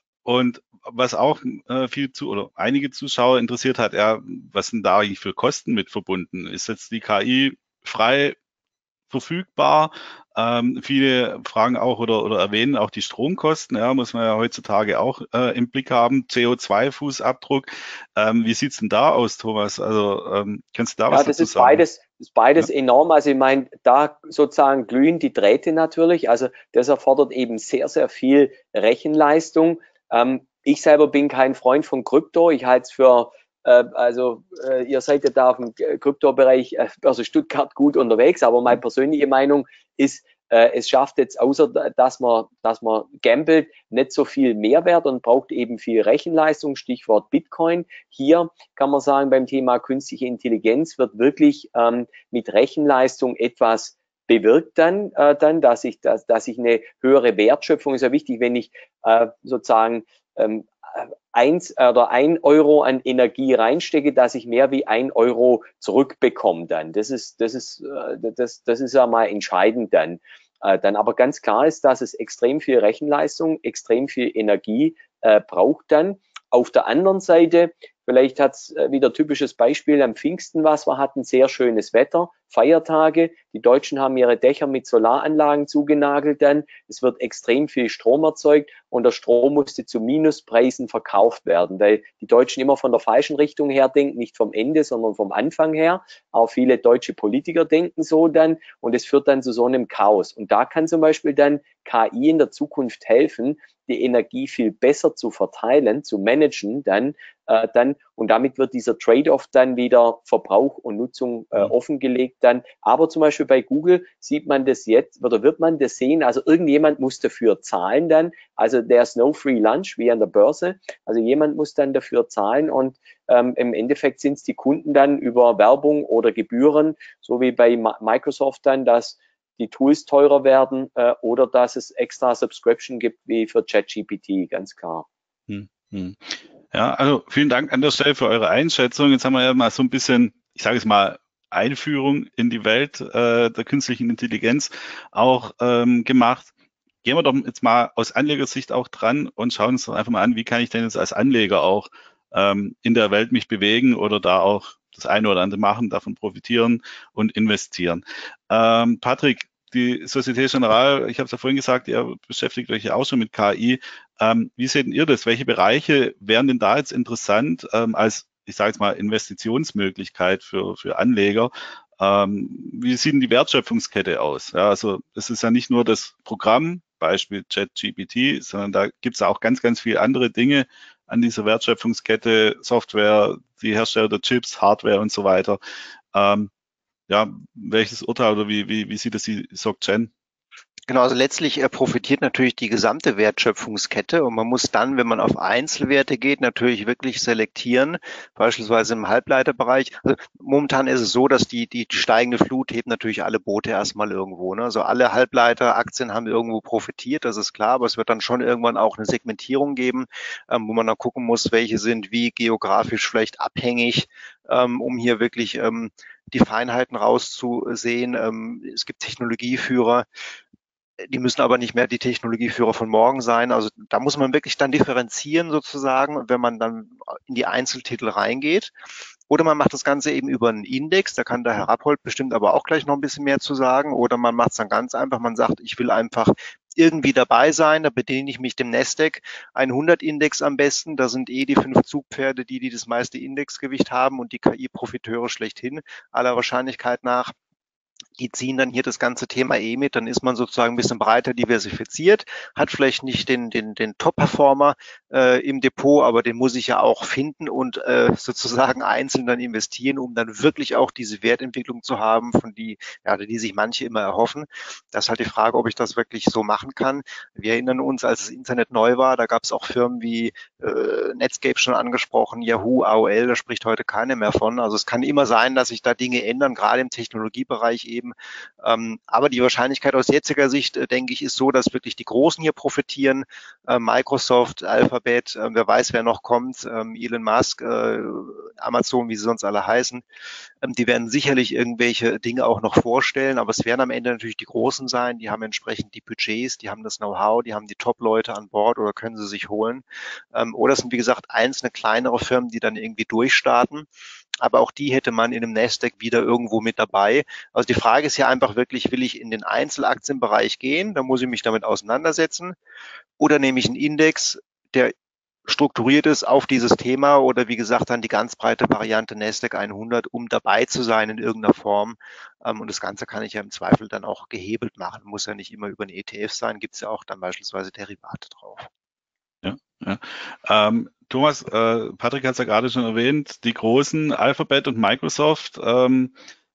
und was auch äh, viel zu oder einige Zuschauer interessiert hat, ja, was sind da eigentlich für Kosten mit verbunden? Ist jetzt die K I frei verfügbar? Ähm, viele fragen auch oder, oder erwähnen auch die Stromkosten, ja, muss man ja heutzutage auch äh, im Blick haben, C O zwei Fußabdruck. Ähm, wie sieht's denn da aus, Thomas? Also ähm, kannst du da ja, was das dazu ist sagen? Beides, das ist beides ja. enorm. Also ich meine, da sozusagen glühen die Drähte natürlich. Also das erfordert eben sehr, sehr viel Rechenleistung. Ähm, ich selber bin kein Freund von Krypto. Ich halte es für Also äh, ihr seid ja da im Kryptobereich, äh, also Stuttgart, gut unterwegs, aber meine persönliche Meinung ist, äh, es schafft jetzt, außer dass man, dass man gambelt, nicht so viel Mehrwert und braucht eben viel Rechenleistung, Stichwort Bitcoin. Hier kann man sagen, beim Thema künstliche Intelligenz wird wirklich ähm, mit Rechenleistung etwas bewirkt dann, äh, dann dass, ich, dass, dass ich eine höhere Wertschöpfung, ist ja wichtig, wenn ich äh, sozusagen ähm, eins oder ein Euro an Energie reinstecke, dass ich mehr wie ein Euro zurückbekomme dann. Das ist, das ist, das, das ist ja mal entscheidend dann. Dann aber ganz klar ist, dass es extrem viel Rechenleistung, extrem viel Energie äh, braucht dann. Auf der anderen Seite, vielleicht hat es wieder typisches Beispiel am Pfingsten was, wir hatten sehr schönes Wetter, Feiertage, die Deutschen haben ihre Dächer mit Solaranlagen zugenagelt dann, es wird extrem viel Strom erzeugt und der Strom musste zu Minuspreisen verkauft werden, weil die Deutschen immer von der falschen Richtung her denken, nicht vom Ende, sondern vom Anfang her. Auch viele deutsche Politiker denken so dann und es führt dann zu so einem Chaos. Und da kann zum Beispiel dann K I in der Zukunft helfen, die Energie viel besser zu verteilen, zu managen dann, äh, dann und damit wird dieser Trade-off dann wieder Verbrauch und Nutzung äh, offengelegt dann. Aber zum Beispiel bei Google sieht man das jetzt oder wird man das sehen, also irgendjemand muss dafür zahlen dann, also there's no free lunch wie an der Börse, also jemand muss dann dafür zahlen und ähm, im Endeffekt sind es die Kunden dann über Werbung oder Gebühren, so wie bei Microsoft dann, dass die Tools teurer werden äh, oder dass es extra Subscription gibt wie für ChatGPT, ganz klar. Hm, hm. Ja, also vielen Dank an der Stelle für eure Einschätzung. Jetzt haben wir ja mal so ein bisschen, ich sage es mal, Einführung in die Welt äh, der künstlichen Intelligenz auch ähm, gemacht. gehen wir doch jetzt mal aus Anlegersicht auch dran und schauen uns doch einfach mal an, wie kann ich denn jetzt als Anleger auch ähm, in der Welt mich bewegen oder da auch das eine oder andere machen, davon profitieren und investieren. Ähm, Patrick, die Société Générale, ich habe es ja vorhin gesagt, ihr beschäftigt euch ja auch schon mit K I. Ähm, wie seht ihr das? Welche Bereiche wären denn da jetzt interessant ähm, als, ich sage jetzt mal, Investitionsmöglichkeit für, für Anleger? Ähm, wie sieht denn die Wertschöpfungskette aus? Ja, also es ist ja nicht nur das Programm, Beispiel ChatGPT, sondern da gibt es auch ganz, ganz viele andere Dinge an dieser Wertschöpfungskette, Software, die Hersteller der Chips, Hardware und so weiter. Ähm, ja, welches Urteil oder wie, wie, wie sieht das die SocGen? Genau, also letztlich äh, profitiert natürlich die gesamte Wertschöpfungskette und man muss dann, wenn man auf Einzelwerte geht, natürlich wirklich selektieren, beispielsweise im Halbleiterbereich. Also momentan ist es so, dass die, die, die steigende Flut hebt natürlich alle Boote erstmal irgendwo. Ne? Also alle Halbleiteraktien haben irgendwo profitiert, das ist klar, aber es wird dann schon irgendwann auch eine Segmentierung geben, ähm, wo man dann gucken muss, welche sind wie geografisch vielleicht abhängig, ähm, um hier wirklich ähm, die Feinheiten rauszusehen. Ähm, es gibt Technologieführer, die müssen aber nicht mehr die Technologieführer von morgen sein. Also da muss man wirklich dann differenzieren sozusagen, wenn man dann in die Einzeltitel reingeht. Oder man macht das Ganze eben über einen Index, da kann der Herr Rappold bestimmt aber auch gleich noch ein bisschen mehr zu sagen. Oder man macht es dann ganz einfach, man sagt, ich will einfach irgendwie dabei sein, da bediene ich mich dem Nasdaq hundert Index am besten. Da sind eh die fünf Zugpferde, die, die das meiste Indexgewicht haben und die K I-Profiteure schlechthin, aller Wahrscheinlichkeit nach. Die ziehen dann hier das ganze Thema eh mit, dann ist man sozusagen ein bisschen breiter diversifiziert, hat vielleicht nicht den, den, den Top-Performer äh, im Depot, aber den muss ich ja auch finden und äh, sozusagen einzeln dann investieren, um dann wirklich auch diese Wertentwicklung zu haben, von die, ja, die sich manche immer erhoffen. Das ist halt die Frage, ob ich das wirklich so machen kann. Wir erinnern uns, als das Internet neu war, da gab es auch Firmen wie äh, Netscape schon angesprochen, Yahoo, A O L, da spricht heute keiner mehr von. Also es kann immer sein, dass sich da Dinge ändern, gerade im Technologiebereich eben. Ähm, aber die Wahrscheinlichkeit aus jetziger Sicht, äh, denke ich, ist so, dass wirklich die Großen hier profitieren. Äh, Microsoft, Alphabet, äh, wer weiß, wer noch kommt, ähm, Elon Musk, äh, Amazon, wie sie sonst alle heißen. Ähm, die werden sicherlich irgendwelche Dinge auch noch vorstellen, aber es werden am Ende natürlich die Großen sein. Die haben entsprechend die Budgets, die haben das Know-how, die haben die Top-Leute an Bord oder können sie sich holen. Ähm, oder es sind, wie gesagt, einzelne kleinere Firmen, die dann irgendwie durchstarten. Aber auch die hätte man in einem Nasdaq wieder irgendwo mit dabei. Also die Frage ist ja einfach wirklich, will ich in den Einzelaktienbereich gehen? Da muss ich mich damit auseinandersetzen. Oder nehme ich einen Index, der strukturiert ist auf dieses Thema oder wie gesagt dann die ganz breite Variante Nasdaq hundert, um dabei zu sein in irgendeiner Form. Und das Ganze kann ich ja im Zweifel dann auch gehebelt machen. Muss ja nicht immer über einen E T F sein, gibt es ja auch dann beispielsweise Derivate drauf. Ja, ja. Ähm, Thomas, äh, Patrick hat es ja gerade schon erwähnt, die großen Alphabet und Microsoft. Ähm,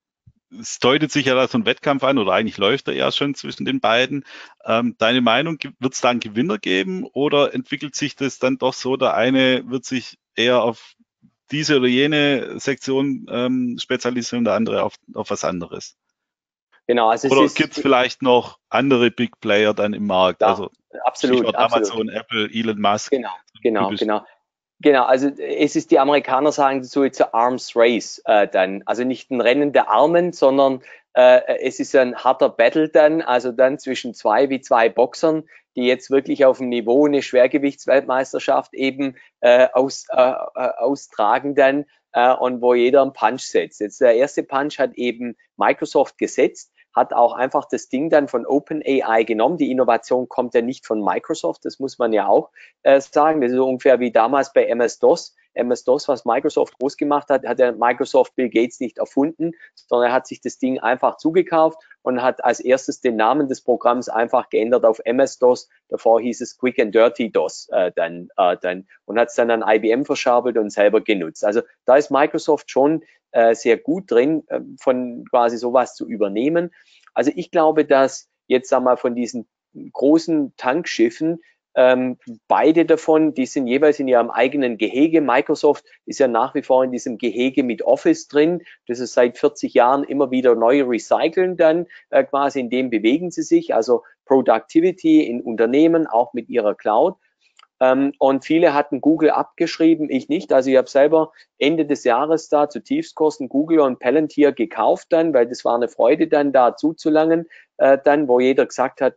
es deutet sich ja da so ein Wettkampf an oder eigentlich läuft er ja schon zwischen den beiden. Ähm, deine Meinung, wird es da einen Gewinner geben oder entwickelt sich das dann doch so, der eine wird sich eher auf diese oder jene Sektion ähm, spezialisieren, der andere auf, auf was anderes? Genau, also es Oder ist gibt es vielleicht noch andere Big Player dann im Markt? da, Also absolut, Stichwort absolut. Amazon, Apple, Elon Musk. Genau, genau, Typisch. genau. Genau, also es ist, die Amerikaner sagen dazu jetzt ein Arms Race äh, dann, also nicht ein Rennen der Armen, sondern äh, es ist ein harter Battle dann, also dann zwischen zwei wie zwei Boxern, die jetzt wirklich auf dem Niveau eine Schwergewichtsweltmeisterschaft eben äh, aus, äh, äh, austragen dann äh, und wo jeder einen Punch setzt. Jetzt der erste Punch hat eben Microsoft gesetzt, hat auch einfach das Ding dann von OpenAI genommen. Die Innovation kommt ja nicht von Microsoft, das muss man ja auch äh, sagen. Das ist so ungefähr wie damals bei M S-DOS. M S-DOS, was Microsoft groß gemacht hat, hat ja Microsoft Bill Gates nicht erfunden, sondern er hat sich das Ding einfach zugekauft und hat als erstes den Namen des Programms einfach geändert auf M S-DOS. Davor hieß es Quick and Dirty DOS äh, dann, äh, dann und hat es dann an I B M verschabelt und selber genutzt. Also da ist Microsoft schon äh, sehr gut drin, äh, von quasi sowas zu übernehmen. Also ich glaube, dass jetzt sagen wir von diesen großen Tankschiffen ähm, beide davon, die sind jeweils in ihrem eigenen Gehege. Microsoft ist ja nach wie vor in diesem Gehege mit Office drin. Das ist seit vierzig Jahren immer wieder neu recyceln dann äh, quasi, in dem bewegen sie sich. Also Productivity in Unternehmen, auch mit ihrer Cloud. Ähm, und viele hatten Google abgeschrieben, ich nicht. Also ich habe selber Ende des Jahres da zu Tiefstkosten Google und Palantir gekauft dann, weil das war eine Freude dann da zuzulangen, äh, dann, wo jeder gesagt hat, ne,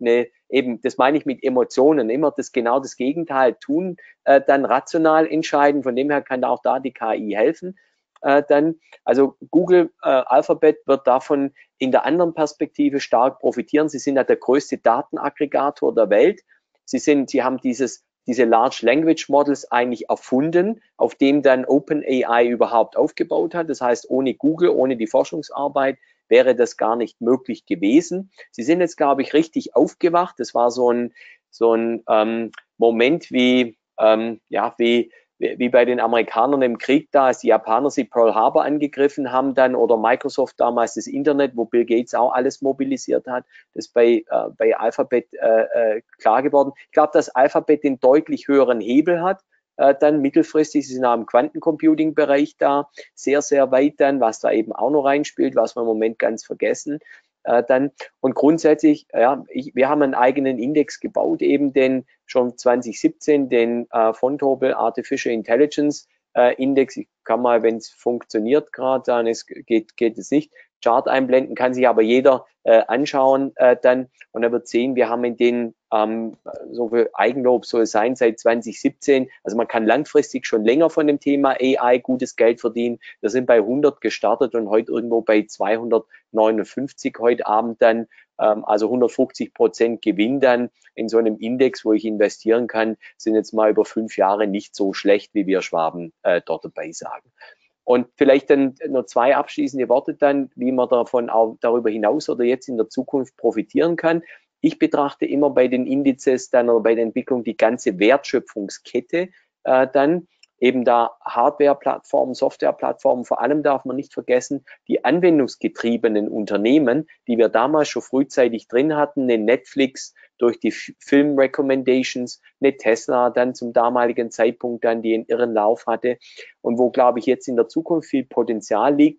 eben, das meine ich mit Emotionen, immer das genau das Gegenteil tun, äh, dann rational entscheiden. Von dem her kann auch da die K I helfen. Äh, dann, also Google äh, Alphabet wird davon in der anderen Perspektive stark profitieren. Sie sind ja der größte Datenaggregator der Welt. Sie sind, sie haben dieses diese Large Language Models eigentlich erfunden, auf dem dann OpenAI überhaupt aufgebaut hat. Das heißt, ohne Google, ohne die Forschungsarbeit wäre das gar nicht möglich gewesen. Sie sind jetzt, glaube ich, richtig aufgewacht. Das war so ein, so ein ähm, Moment wie, ähm, ja, wie, wie bei den Amerikanern im Krieg da, als die Japaner sie Pearl Harbor angegriffen haben dann, oder Microsoft damals das Internet, wo Bill Gates auch alles mobilisiert hat, das ist bei, äh, bei Alphabet äh, klar geworden. Ich glaube, dass Alphabet den deutlich höheren Hebel hat, äh, dann mittelfristig, sie sind auch im Quantencomputing-Bereich da, sehr, sehr weit dann, was da eben auch noch reinspielt, was wir im Moment ganz vergessen. Äh, dann und grundsätzlich, ja, ich, wir haben einen eigenen Index gebaut, eben den schon zwanzig siebzehn, den äh, Fontobel Artificial Intelligence äh, Index. Ich kann mal, wenn es funktioniert gerade, dann ist, geht, geht es nicht, Chart einblenden, kann sich aber jeder äh, anschauen äh, dann und er wird sehen, wir haben in den ähm, so viel Eigenlob soll es sein seit zwanzig siebzehn, also man kann langfristig schon länger von dem Thema A I gutes Geld verdienen. Wir sind bei hundert gestartet und heute irgendwo bei zweihundertneunundfünfzig heute Abend dann, ähm, also hundertfünfzig Prozent Gewinn dann in so einem Index, wo ich investieren kann, sind jetzt mal über fünf Jahre nicht so schlecht, wie wir Schwaben äh, dort dabei sagen. Und vielleicht dann noch zwei abschließende Worte dann, wie man davon auch darüber hinaus oder jetzt in der Zukunft profitieren kann. Ich betrachte immer bei den Indizes dann oder bei der Entwicklung die ganze Wertschöpfungskette äh, dann, eben da Hardware-Plattformen, Software-Plattformen, vor allem darf man nicht vergessen, die anwendungsgetriebenen Unternehmen, die wir damals schon frühzeitig drin hatten, eine Netflix durch die Film-Recommendations, eine Tesla dann zum damaligen Zeitpunkt dann, die einen irren Lauf hatte und wo, glaube ich, jetzt in der Zukunft viel Potenzial liegt,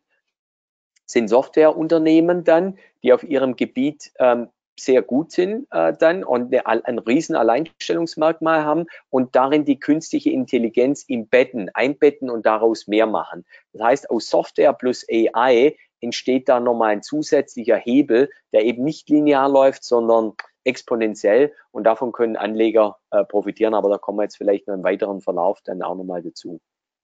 sind Softwareunternehmen dann, die auf ihrem Gebiet ähm, sehr gut sind äh, dann und eine, ein riesen Alleinstellungsmerkmal haben und darin die künstliche Intelligenz im Betten, einbetten und daraus mehr machen. Das heißt, aus Software plus A I entsteht da nochmal ein zusätzlicher Hebel, der eben nicht linear läuft, sondern exponentiell und davon können Anleger äh, profitieren, aber da kommen wir jetzt vielleicht noch im weiteren Verlauf dann auch nochmal dazu.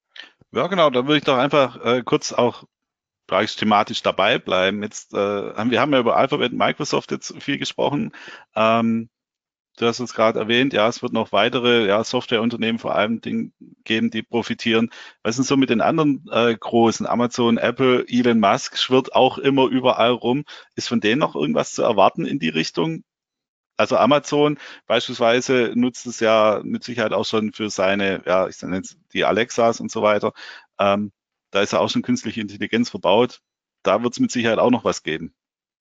Ja, genau, da würde ich doch einfach äh, kurz auch gleich thematisch dabei bleiben. Jetzt, äh, haben, wir haben ja über Alphabet und Microsoft jetzt viel gesprochen. Ähm, du hast es gerade erwähnt, ja, es wird noch weitere ja, Softwareunternehmen vor allem Dingen geben, die profitieren. Was ist denn so mit den anderen äh, großen? Amazon, Apple, Elon Musk schwirrt auch immer überall rum. Ist von denen noch irgendwas zu erwarten in die Richtung? Also Amazon beispielsweise nutzt es ja mit Sicherheit auch schon für seine, ja, ich nenne jetzt die Alexas und so weiter. Ähm, da ist ja auch schon künstliche Intelligenz verbaut. Da wird es mit Sicherheit auch noch was geben.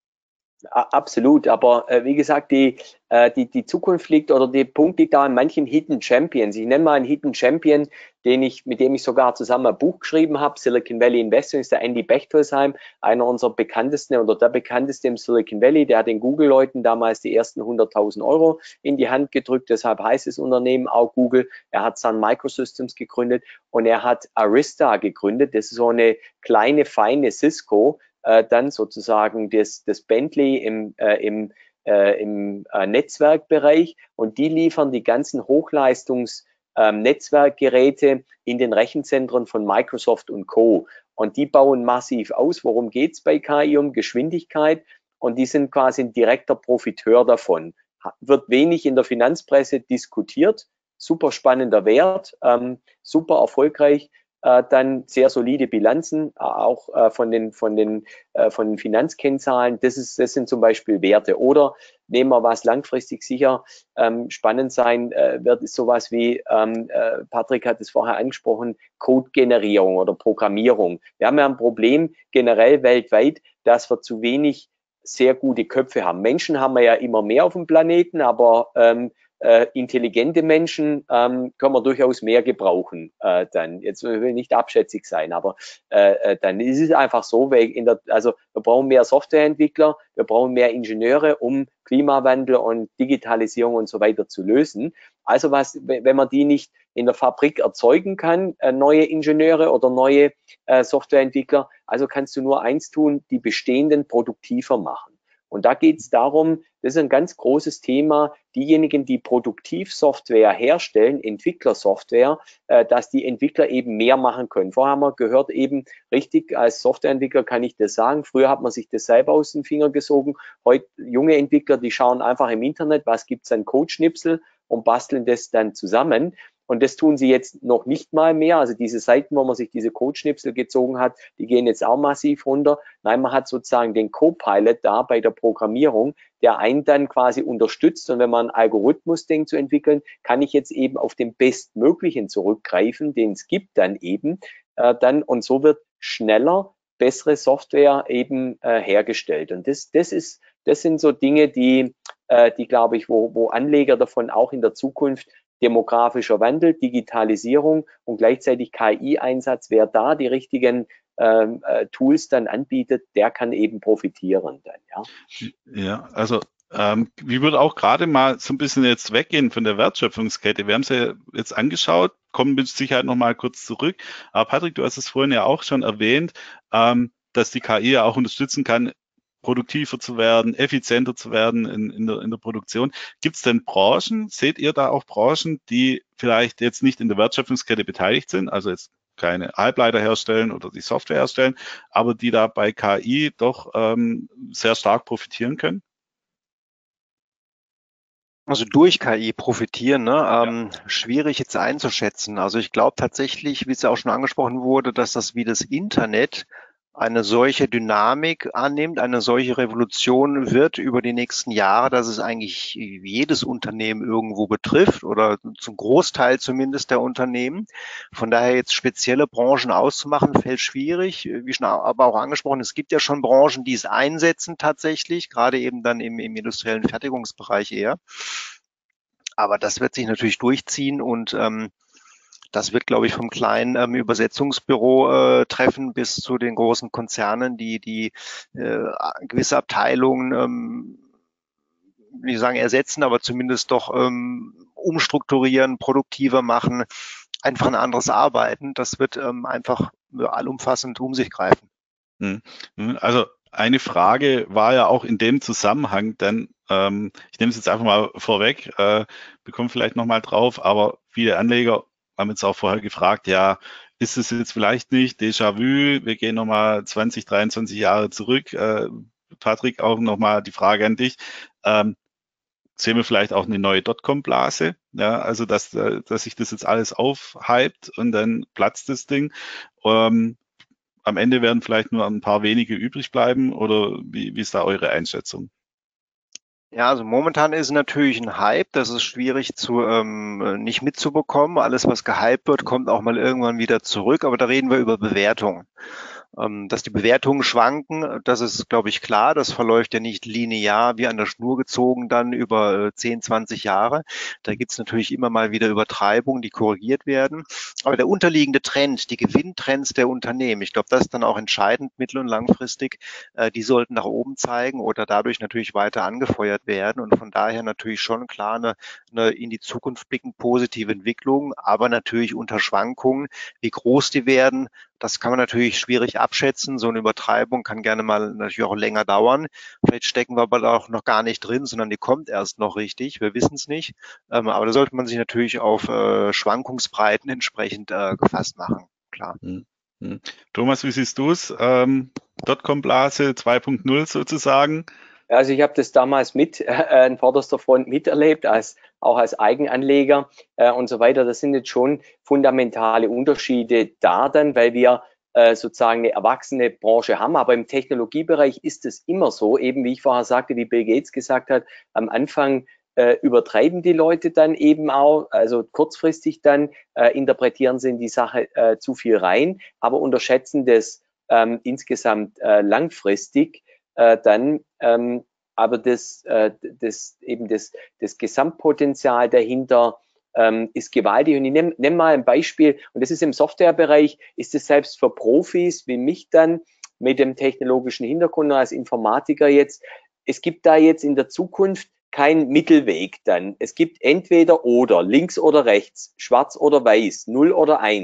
Absolut, aber äh, wie gesagt, die, äh, die, die Zukunft liegt oder der Punkt liegt da in manchen Hidden Champions. Ich nenne mal einen Hidden Champion, den ich, mit dem ich sogar zusammen ein Buch geschrieben habe. Silicon Valley Investing ist der Andy Bechtolsheim, einer unserer bekanntesten oder der bekannteste im Silicon Valley. Der hat den Google-Leuten damals die ersten hunderttausend Euro in die Hand gedrückt. Deshalb heißt das Unternehmen auch Google. Er hat Sun Microsystems gegründet und er hat Arista gegründet. Das ist so eine kleine, feine Cisco. Äh, dann sozusagen das, das Bentley im, äh, im, äh, im äh, Netzwerkbereich und die liefern die ganzen Hochleistungs ähm, Netzwerkgeräte in den Rechenzentren von Microsoft und Co. Und die bauen massiv aus. Worum geht's bei K I? Um Geschwindigkeit und die sind quasi ein direkter Profiteur davon. Wird wenig in der Finanzpresse diskutiert. Super spannender Wert, ähm, super erfolgreich. Äh, dann sehr solide Bilanzen, äh, auch äh, von den von den äh, von den Finanzkennzahlen. Das ist das sind zum Beispiel Werte. Oder nehmen wir was langfristig sicher ähm, spannend sein äh, wird, ist sowas wie ähm, äh, Patrick hat es vorher angesprochen, Codegenerierung oder Programmierung. Wir haben ja ein Problem generell weltweit, dass wir zu wenig sehr gute Köpfe haben. Menschen haben wir ja immer mehr auf dem Planeten, aber ähm, Äh, intelligente Menschen ähm, können wir durchaus mehr gebrauchen. Äh, dann jetzt will ich nicht abschätzig sein, aber äh, dann ist es einfach so, weil in der, also wir brauchen mehr Softwareentwickler, wir brauchen mehr Ingenieure, um Klimawandel und Digitalisierung und so weiter zu lösen. Also was, wenn man die nicht in der Fabrik erzeugen kann, äh, neue Ingenieure oder neue äh, Softwareentwickler, also kannst du nur eins tun, die bestehenden produktiver machen. Und da geht es darum, das ist ein ganz großes Thema. Diejenigen, die Produktivsoftware herstellen, Entwicklersoftware, äh, dass die Entwickler eben mehr machen können. Vorher haben wir gehört, eben richtig, als Softwareentwickler kann ich das sagen. Früher hat man sich das selber aus den Fingern gesogen. Heute junge Entwickler, die schauen einfach im Internet, was gibt's an Codeschnipsel und basteln das dann zusammen. Und das tun sie jetzt noch nicht mal mehr. Also diese Seiten, wo man sich diese Codeschnipsel gezogen hat, die gehen jetzt auch massiv runter. Nein, man hat sozusagen den Copilot da bei der Programmierung, der einen dann quasi unterstützt. Und wenn man einen Algorithmus denkt zu entwickeln, kann ich jetzt eben auf den bestmöglichen zurückgreifen, den es gibt dann eben. Äh, dann, und so wird schneller bessere Software eben äh, hergestellt. Und das, das ist, das sind so Dinge, die, äh, die glaube ich, wo, wo Anleger davon auch in der Zukunft demografischer Wandel, Digitalisierung und gleichzeitig K I-Einsatz, wer da die richtigen ähm, äh, Tools dann anbietet, der kann eben profitieren dann, ja. Ja, also ähm, wir würden auch gerade mal so ein bisschen jetzt weggehen von der Wertschöpfungskette. Wir haben es ja jetzt angeschaut, kommen mit Sicherheit noch mal kurz zurück. Aber Patrick, du hast es vorhin ja auch schon erwähnt, ähm, dass die K I ja auch unterstützen kann, produktiver zu werden, effizienter zu werden in, in, der, in der Produktion. Gibt es denn Branchen, seht ihr da auch Branchen, die vielleicht jetzt nicht in der Wertschöpfungskette beteiligt sind, also jetzt keine Halbleiter herstellen oder die Software herstellen, aber die da bei K I doch ähm, sehr stark profitieren können? Also durch K I profitieren, ne? Ähm, ja. Schwierig jetzt einzuschätzen. Also ich glaube tatsächlich, wie es ja auch schon angesprochen wurde, dass das wie das Internet eine solche Dynamik annimmt, eine solche Revolution wird über die nächsten Jahre, dass es eigentlich jedes Unternehmen irgendwo betrifft oder zum Großteil zumindest der Unternehmen. Von daher jetzt spezielle Branchen auszumachen, fällt schwierig. Wie schon aber auch angesprochen, es gibt ja schon Branchen, die es einsetzen tatsächlich, gerade eben dann im, im industriellen Fertigungsbereich eher. Aber das wird sich natürlich durchziehen und ähm, das wird, glaube ich, vom kleinen ähm, Übersetzungsbüro äh, treffen bis zu den großen Konzernen, die die äh, gewisse Abteilungen, ähm, wie sagen, ersetzen, aber zumindest doch ähm, umstrukturieren, produktiver machen, einfach ein anderes Arbeiten. Das wird ähm, einfach allumfassend um sich greifen. Also eine Frage war ja auch in dem Zusammenhang, denn ähm, ich nehme es jetzt einfach mal vorweg, äh, bekomme vielleicht nochmal drauf, aber viele Anleger haben jetzt auch vorher gefragt, ja, ist es jetzt vielleicht nicht Déjà-vu? Wir gehen nochmal zwanzig, dreiundzwanzig Jahre zurück. Äh, Patrick, auch nochmal die Frage an dich. Ähm, sehen wir vielleicht auch eine neue Dotcom-Blase? Ja, also dass, dass sich das jetzt alles aufhypt und dann platzt das Ding. Ähm, am Ende werden vielleicht nur ein paar wenige übrig bleiben oder wie, wie ist da eure Einschätzung? Ja, also momentan ist es natürlich ein Hype, das ist schwierig zu ähm, nicht mitzubekommen. Alles, was gehypt wird, kommt auch mal irgendwann wieder zurück, aber da reden wir über Bewertungen. Ähm, dass die Bewertungen schwanken, das ist, glaube ich, klar. Das verläuft ja nicht linear wie an der Schnur gezogen dann über äh, zehn, zwanzig Jahre. Da gibt es natürlich immer mal wieder Übertreibungen, die korrigiert werden. Aber der unterliegende Trend, die Gewinntrends der Unternehmen, ich glaube, das ist dann auch entscheidend mittel- und langfristig, äh, die sollten nach oben zeigen oder dadurch natürlich weiter angefeuert werden. Und von daher natürlich schon klar eine, eine in die Zukunft blickend positive Entwicklung, aber natürlich unter Schwankungen. Wie groß die werden, das kann man natürlich schwierig abschätzen. So eine Übertreibung kann gerne mal natürlich auch länger dauern. Vielleicht stecken wir aber auch noch gar nicht drin, sondern die kommt erst noch richtig. Wir wissen es nicht. Ähm, aber da sollte man sich natürlich auf äh, Schwankungsbreiten entsprechend äh, gefasst machen. Klar. Hm, hm. Thomas, wie siehst du es? Ähm, Dotcom-Blase zwei Punkt null sozusagen? Also ich habe das damals mit äh, an vorderster Front miterlebt, als auch als Eigenanleger äh, und so weiter. Das sind jetzt schon fundamentale Unterschiede da dann, weil wir äh, sozusagen eine erwachsene Branche haben. Aber im Technologiebereich ist es immer so, eben wie ich vorher sagte, wie Bill Gates gesagt hat, am Anfang äh, übertreiben die Leute dann eben auch, also kurzfristig dann äh, interpretieren sie in die Sache äh, zu viel rein, aber unterschätzen das ähm, insgesamt äh, langfristig. Äh, dann ähm, aber das, äh, das eben das, das Gesamtpotenzial dahinter ähm, ist gewaltig. Und ich nehme nehm mal ein Beispiel, und das ist im Softwarebereich, ist es selbst für Profis wie mich dann mit dem technologischen Hintergrund als Informatiker jetzt, es gibt da jetzt in der Zukunft keinen Mittelweg dann. Es gibt entweder oder, links oder rechts, schwarz oder weiß, null oder eins.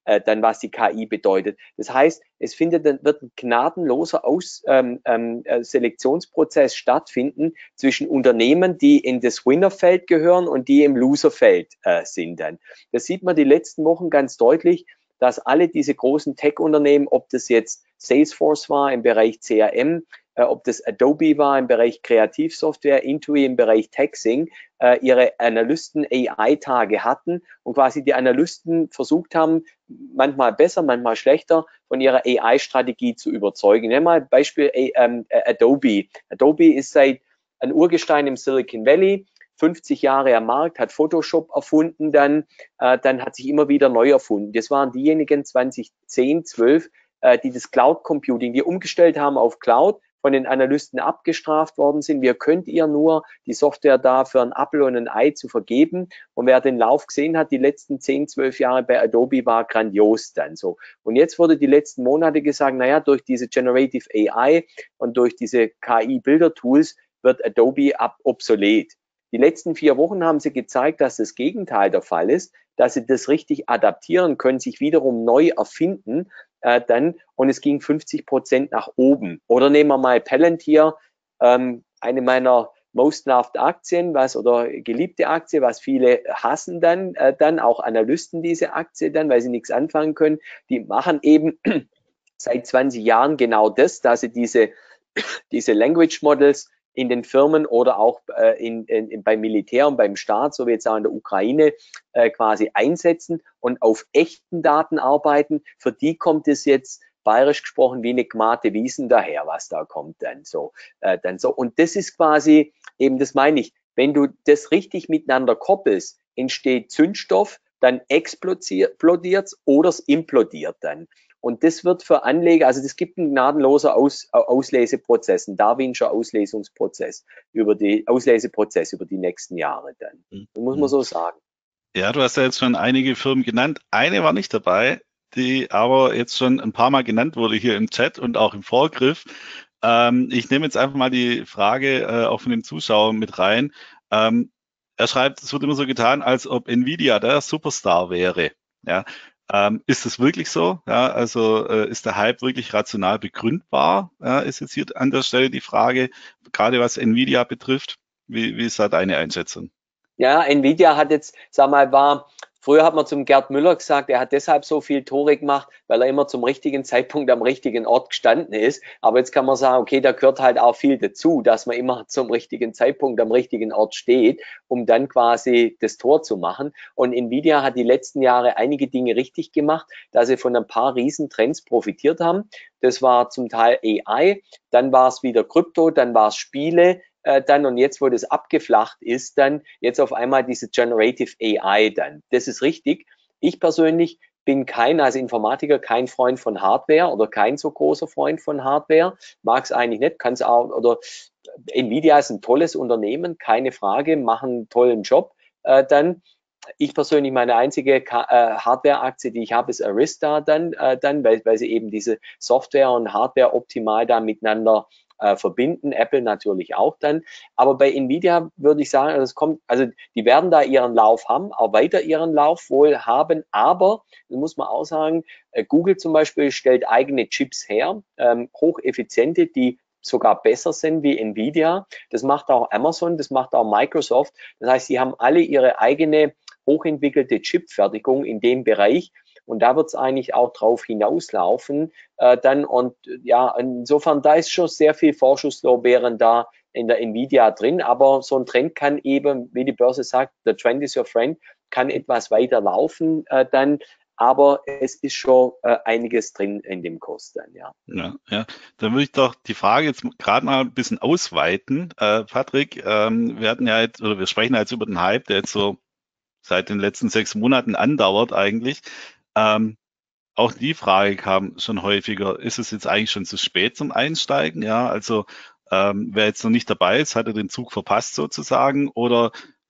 äh, dann was die K I bedeutet. Das heißt, es findet, wird ein gnadenloser Aus, ähm, ähm, Selektionsprozess stattfinden zwischen Unternehmen, die in das Winnerfeld gehören und die im Loserfeld äh, sind dann. Das sieht man die letzten Wochen ganz deutlich, dass alle diese großen Tech-Unternehmen, ob das jetzt Salesforce war im Bereich C R M, äh, ob das Adobe war im Bereich Kreativsoftware, Intui im Bereich Texting, äh, ihre Analysten-A I-Tage hatten und quasi die Analysten versucht haben, manchmal besser, manchmal schlechter, von ihrer A I-Strategie zu überzeugen. Nehmen wir mal Beispiel ähm, Adobe. Adobe ist seit ein Urgestein im Silicon Valley, fünfzig Jahre am Markt, hat Photoshop erfunden, dann, äh, dann hat sich immer wieder neu erfunden. Das waren diejenigen zwanzig zehn, zwölf, äh, die das Cloud Computing, die umgestellt haben auf Cloud, von den Analysten abgestraft worden sind. Wir könnt ihr nur die Software da für ein Apfel und ein Ei zu vergeben. Und wer den Lauf gesehen hat, die letzten zehn, zwölf Jahre bei Adobe war grandios dann so. Und jetzt wurde die letzten Monate gesagt, naja, durch diese Generative A I und durch diese K I-Bilder-Tools wird Adobe ab obsolet. Die letzten vier Wochen haben sie gezeigt, dass das Gegenteil der Fall ist, dass sie das richtig adaptieren können, sich wiederum neu erfinden, äh, dann, und es ging fünfzig Prozent nach oben. Oder nehmen wir mal Palantir, ähm, eine meiner most loved Aktien, was, oder geliebte Aktie, was viele hassen dann, äh, dann auch Analysten diese Aktie dann, weil sie nichts anfangen können. Die machen eben seit zwanzig Jahren genau das, dass sie diese, diese Language Models in den Firmen oder auch äh, in, in, beim Militär und beim Staat, so wie jetzt auch in der Ukraine, äh, quasi einsetzen und auf echten Daten arbeiten. Für die kommt es jetzt bayerisch gesprochen wie eine gmate Wiesen daher, was da kommt dann so. Äh, dann so. Und das ist quasi, eben das meine ich, wenn du das richtig miteinander koppelst, entsteht Zündstoff, dann explodiert es oder es implodiert dann. Und das wird für Anleger, also das gibt einen gnadenloser Aus, Ausleseprozess, einen Darwinscher Auslesungsprozess über die Ausleseprozess über die nächsten Jahre dann. Das muss man so sagen. Ja, du hast ja jetzt schon einige Firmen genannt. Eine war nicht dabei, die aber jetzt schon ein paar Mal genannt wurde hier im Chat und auch im Vorgriff. Ähm, ich nehme jetzt einfach mal die Frage äh, auch von den Zuschauern mit rein. Ähm, er schreibt, es wird immer so getan, als ob Nvidia der Superstar wäre. Ja. Ähm, ist das wirklich so? Ja, also äh, ist der Hype wirklich rational begründbar? Ja, ist jetzt hier an der Stelle die Frage, gerade was Nvidia betrifft. Wie, wie ist da deine Einschätzung? Ja, Nvidia hat jetzt, sag mal, war, früher hat man zum Gerd Müller gesagt, er hat deshalb so viel Tore gemacht, weil er immer zum richtigen Zeitpunkt am richtigen Ort gestanden ist. Aber jetzt kann man sagen, okay, da gehört halt auch viel dazu, dass man immer zum richtigen Zeitpunkt am richtigen Ort steht, um dann quasi das Tor zu machen. Und Nvidia hat die letzten Jahre einige Dinge richtig gemacht, dass sie von ein paar Riesentrends profitiert haben. Das war zum Teil A I, dann war es wieder Krypto, dann war es Spiele, Äh, dann und jetzt, wo das abgeflacht ist, dann jetzt auf einmal diese Generative A I dann. Das ist richtig. Ich persönlich bin kein, als Informatiker, kein Freund von Hardware oder kein so großer Freund von Hardware. Mag es eigentlich nicht, kann es auch, oder Nvidia ist ein tolles Unternehmen, keine Frage, machen einen tollen Job äh, dann. Ich persönlich, meine einzige äh, Hardware-Aktie, die ich habe, ist Arista dann, äh, dann weil, weil sie eben diese Software und Hardware optimal da miteinander äh, verbinden, Apple natürlich auch dann. Aber bei Nvidia würde ich sagen, das kommt, also die werden da ihren Lauf haben, auch weiter ihren Lauf wohl haben, aber, das muss man auch sagen, äh, Google zum Beispiel stellt eigene Chips her, ähm, hocheffiziente, die sogar besser sind wie Nvidia. Das macht auch Amazon, das macht auch Microsoft. Das heißt, sie haben alle ihre eigene hochentwickelte Chipfertigung in dem Bereich. Und da wird es eigentlich auch drauf hinauslaufen äh, dann. Und ja, insofern, da ist schon sehr viel Vorschusslorbeeren da in der Nvidia drin. Aber so ein Trend kann eben, wie die Börse sagt, the trend is your friend, kann etwas weiter laufen äh, dann. Aber es ist schon äh, einiges drin in dem Kurs dann, ja. Ja, ja. Dann würde ich doch die Frage jetzt gerade mal ein bisschen ausweiten. Äh, Patrick, ähm, wir hatten ja jetzt, oder wir sprechen jetzt über den Hype, der jetzt so seit den letzten sechs Monaten andauert eigentlich. Ähm, auch die Frage kam schon häufiger, ist es jetzt eigentlich schon zu spät zum Einsteigen? Ja, also ähm, wer jetzt noch nicht dabei ist, hat er den Zug verpasst sozusagen, oder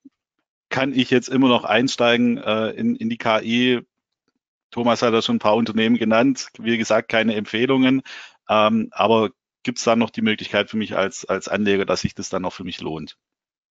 kann ich jetzt immer noch einsteigen äh, in, in die K I? Thomas hat ja schon ein paar Unternehmen genannt, wie gesagt, keine Empfehlungen, ähm, aber gibt es da noch die Möglichkeit für mich als, als Anleger, dass sich das dann auch für mich lohnt?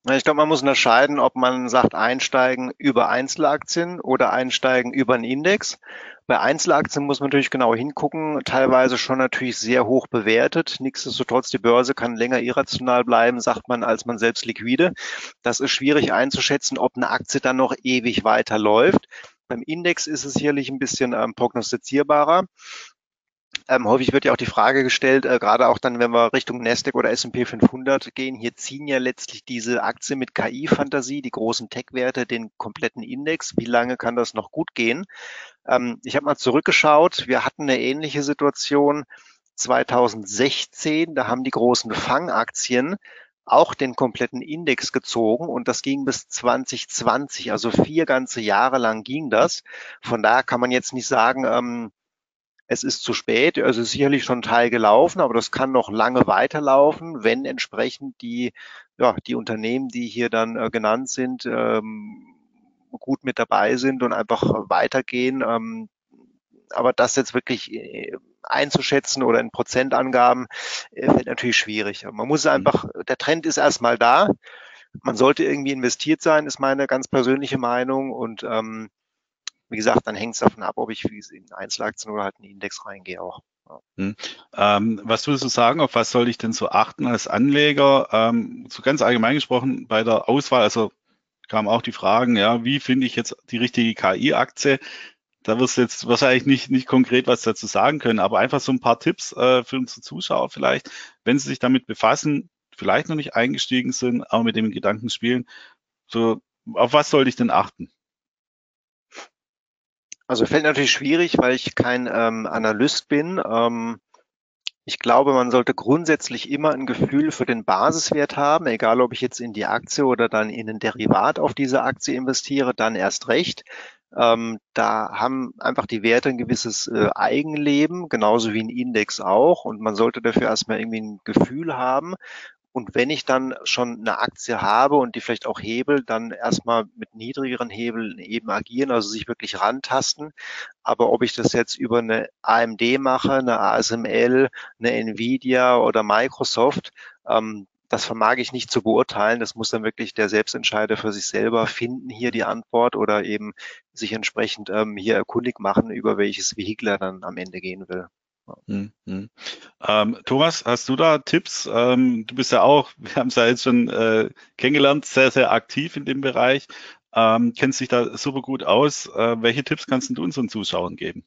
Ich glaube, man muss unterscheiden, ob man sagt, einsteigen über Einzelaktien oder einsteigen über einen Index. Bei Einzelaktien muss man natürlich genau hingucken, teilweise schon natürlich sehr hoch bewertet. Nichtsdestotrotz, die Börse kann länger irrational bleiben, sagt man, als man selbst liquide. Das ist schwierig einzuschätzen, ob eine Aktie dann noch ewig weiterläuft. Beim Index ist es sicherlich ein bisschen ähm, prognostizierbarer. Ähm, häufig wird ja auch die Frage gestellt, äh, gerade auch dann, wenn wir Richtung Nasdaq oder S und P fünfhundert gehen, hier ziehen ja letztlich diese Aktien mit K I-Fantasie, die großen Tech-Werte, den kompletten Index. Wie lange kann das noch gut gehen? Ähm, ich habe mal zurückgeschaut, wir hatten eine ähnliche Situation zweitausendsechzehn, da haben die großen Fangaktien auch den kompletten Index gezogen und das ging bis zwanzig zwanzig, also vier ganze Jahre lang ging das. Von daher kann man jetzt nicht sagen, ähm, es ist zu spät, also es ist sicherlich schon ein Teil gelaufen, aber das kann noch lange weiterlaufen, wenn entsprechend die, ja, die Unternehmen, die hier dann äh, genannt sind, ähm, gut mit dabei sind und einfach weitergehen. Ähm, aber das jetzt wirklich äh, einzuschätzen oder in Prozentangaben, äh, wird natürlich schwierig. Man muss einfach, der Trend ist erstmal da. Man sollte irgendwie investiert sein, ist meine ganz persönliche Meinung. Und ähm, wie gesagt, dann hängt es davon ab, ob ich in Einzelaktien oder halt in den Index reingehe auch. Ja. Hm. Ähm, was würdest du sagen, auf was soll ich denn so achten als Anleger? Ähm, so ganz allgemein gesprochen bei der Auswahl, also kamen auch die Fragen, ja, wie finde ich jetzt die richtige K I-Aktie? Da wirst du jetzt wahrscheinlich nicht, nicht konkret was dazu sagen können, aber einfach so ein paar Tipps äh, für unsere Zuschauer vielleicht, wenn sie sich damit befassen, vielleicht noch nicht eingestiegen sind, aber mit dem Gedanken spielen, so, auf was sollte ich denn achten? Also fällt natürlich schwierig, weil ich kein ähm, Analyst bin. Ähm, ich glaube, man sollte grundsätzlich immer ein Gefühl für den Basiswert haben, egal ob ich jetzt in die Aktie oder dann in ein Derivat auf diese Aktie investiere, dann erst recht. Ähm, da haben einfach die Werte ein gewisses äh, Eigenleben, genauso wie ein Index auch. Und man sollte dafür erstmal irgendwie ein Gefühl haben. Und wenn ich dann schon eine Aktie habe und die vielleicht auch hebel, dann erstmal mit niedrigeren Hebeln eben agieren, also sich wirklich rantasten. Aber ob ich das jetzt über eine A M D mache, eine A S M L, eine Nvidia oder Microsoft, ähm, das vermag ich nicht zu beurteilen. Das muss dann wirklich der Selbstentscheider für sich selber finden, hier die Antwort oder eben sich entsprechend ähm, hier erkundig machen, über welches Vehikel er dann am Ende gehen will. Hm, hm. Ähm, Thomas, hast du da Tipps? Ähm, du bist ja auch, wir haben es ja jetzt schon äh, kennengelernt, sehr, sehr aktiv in dem Bereich, ähm, kennst dich da super gut aus. Äh, welche Tipps kannst du unseren Zuschauern geben?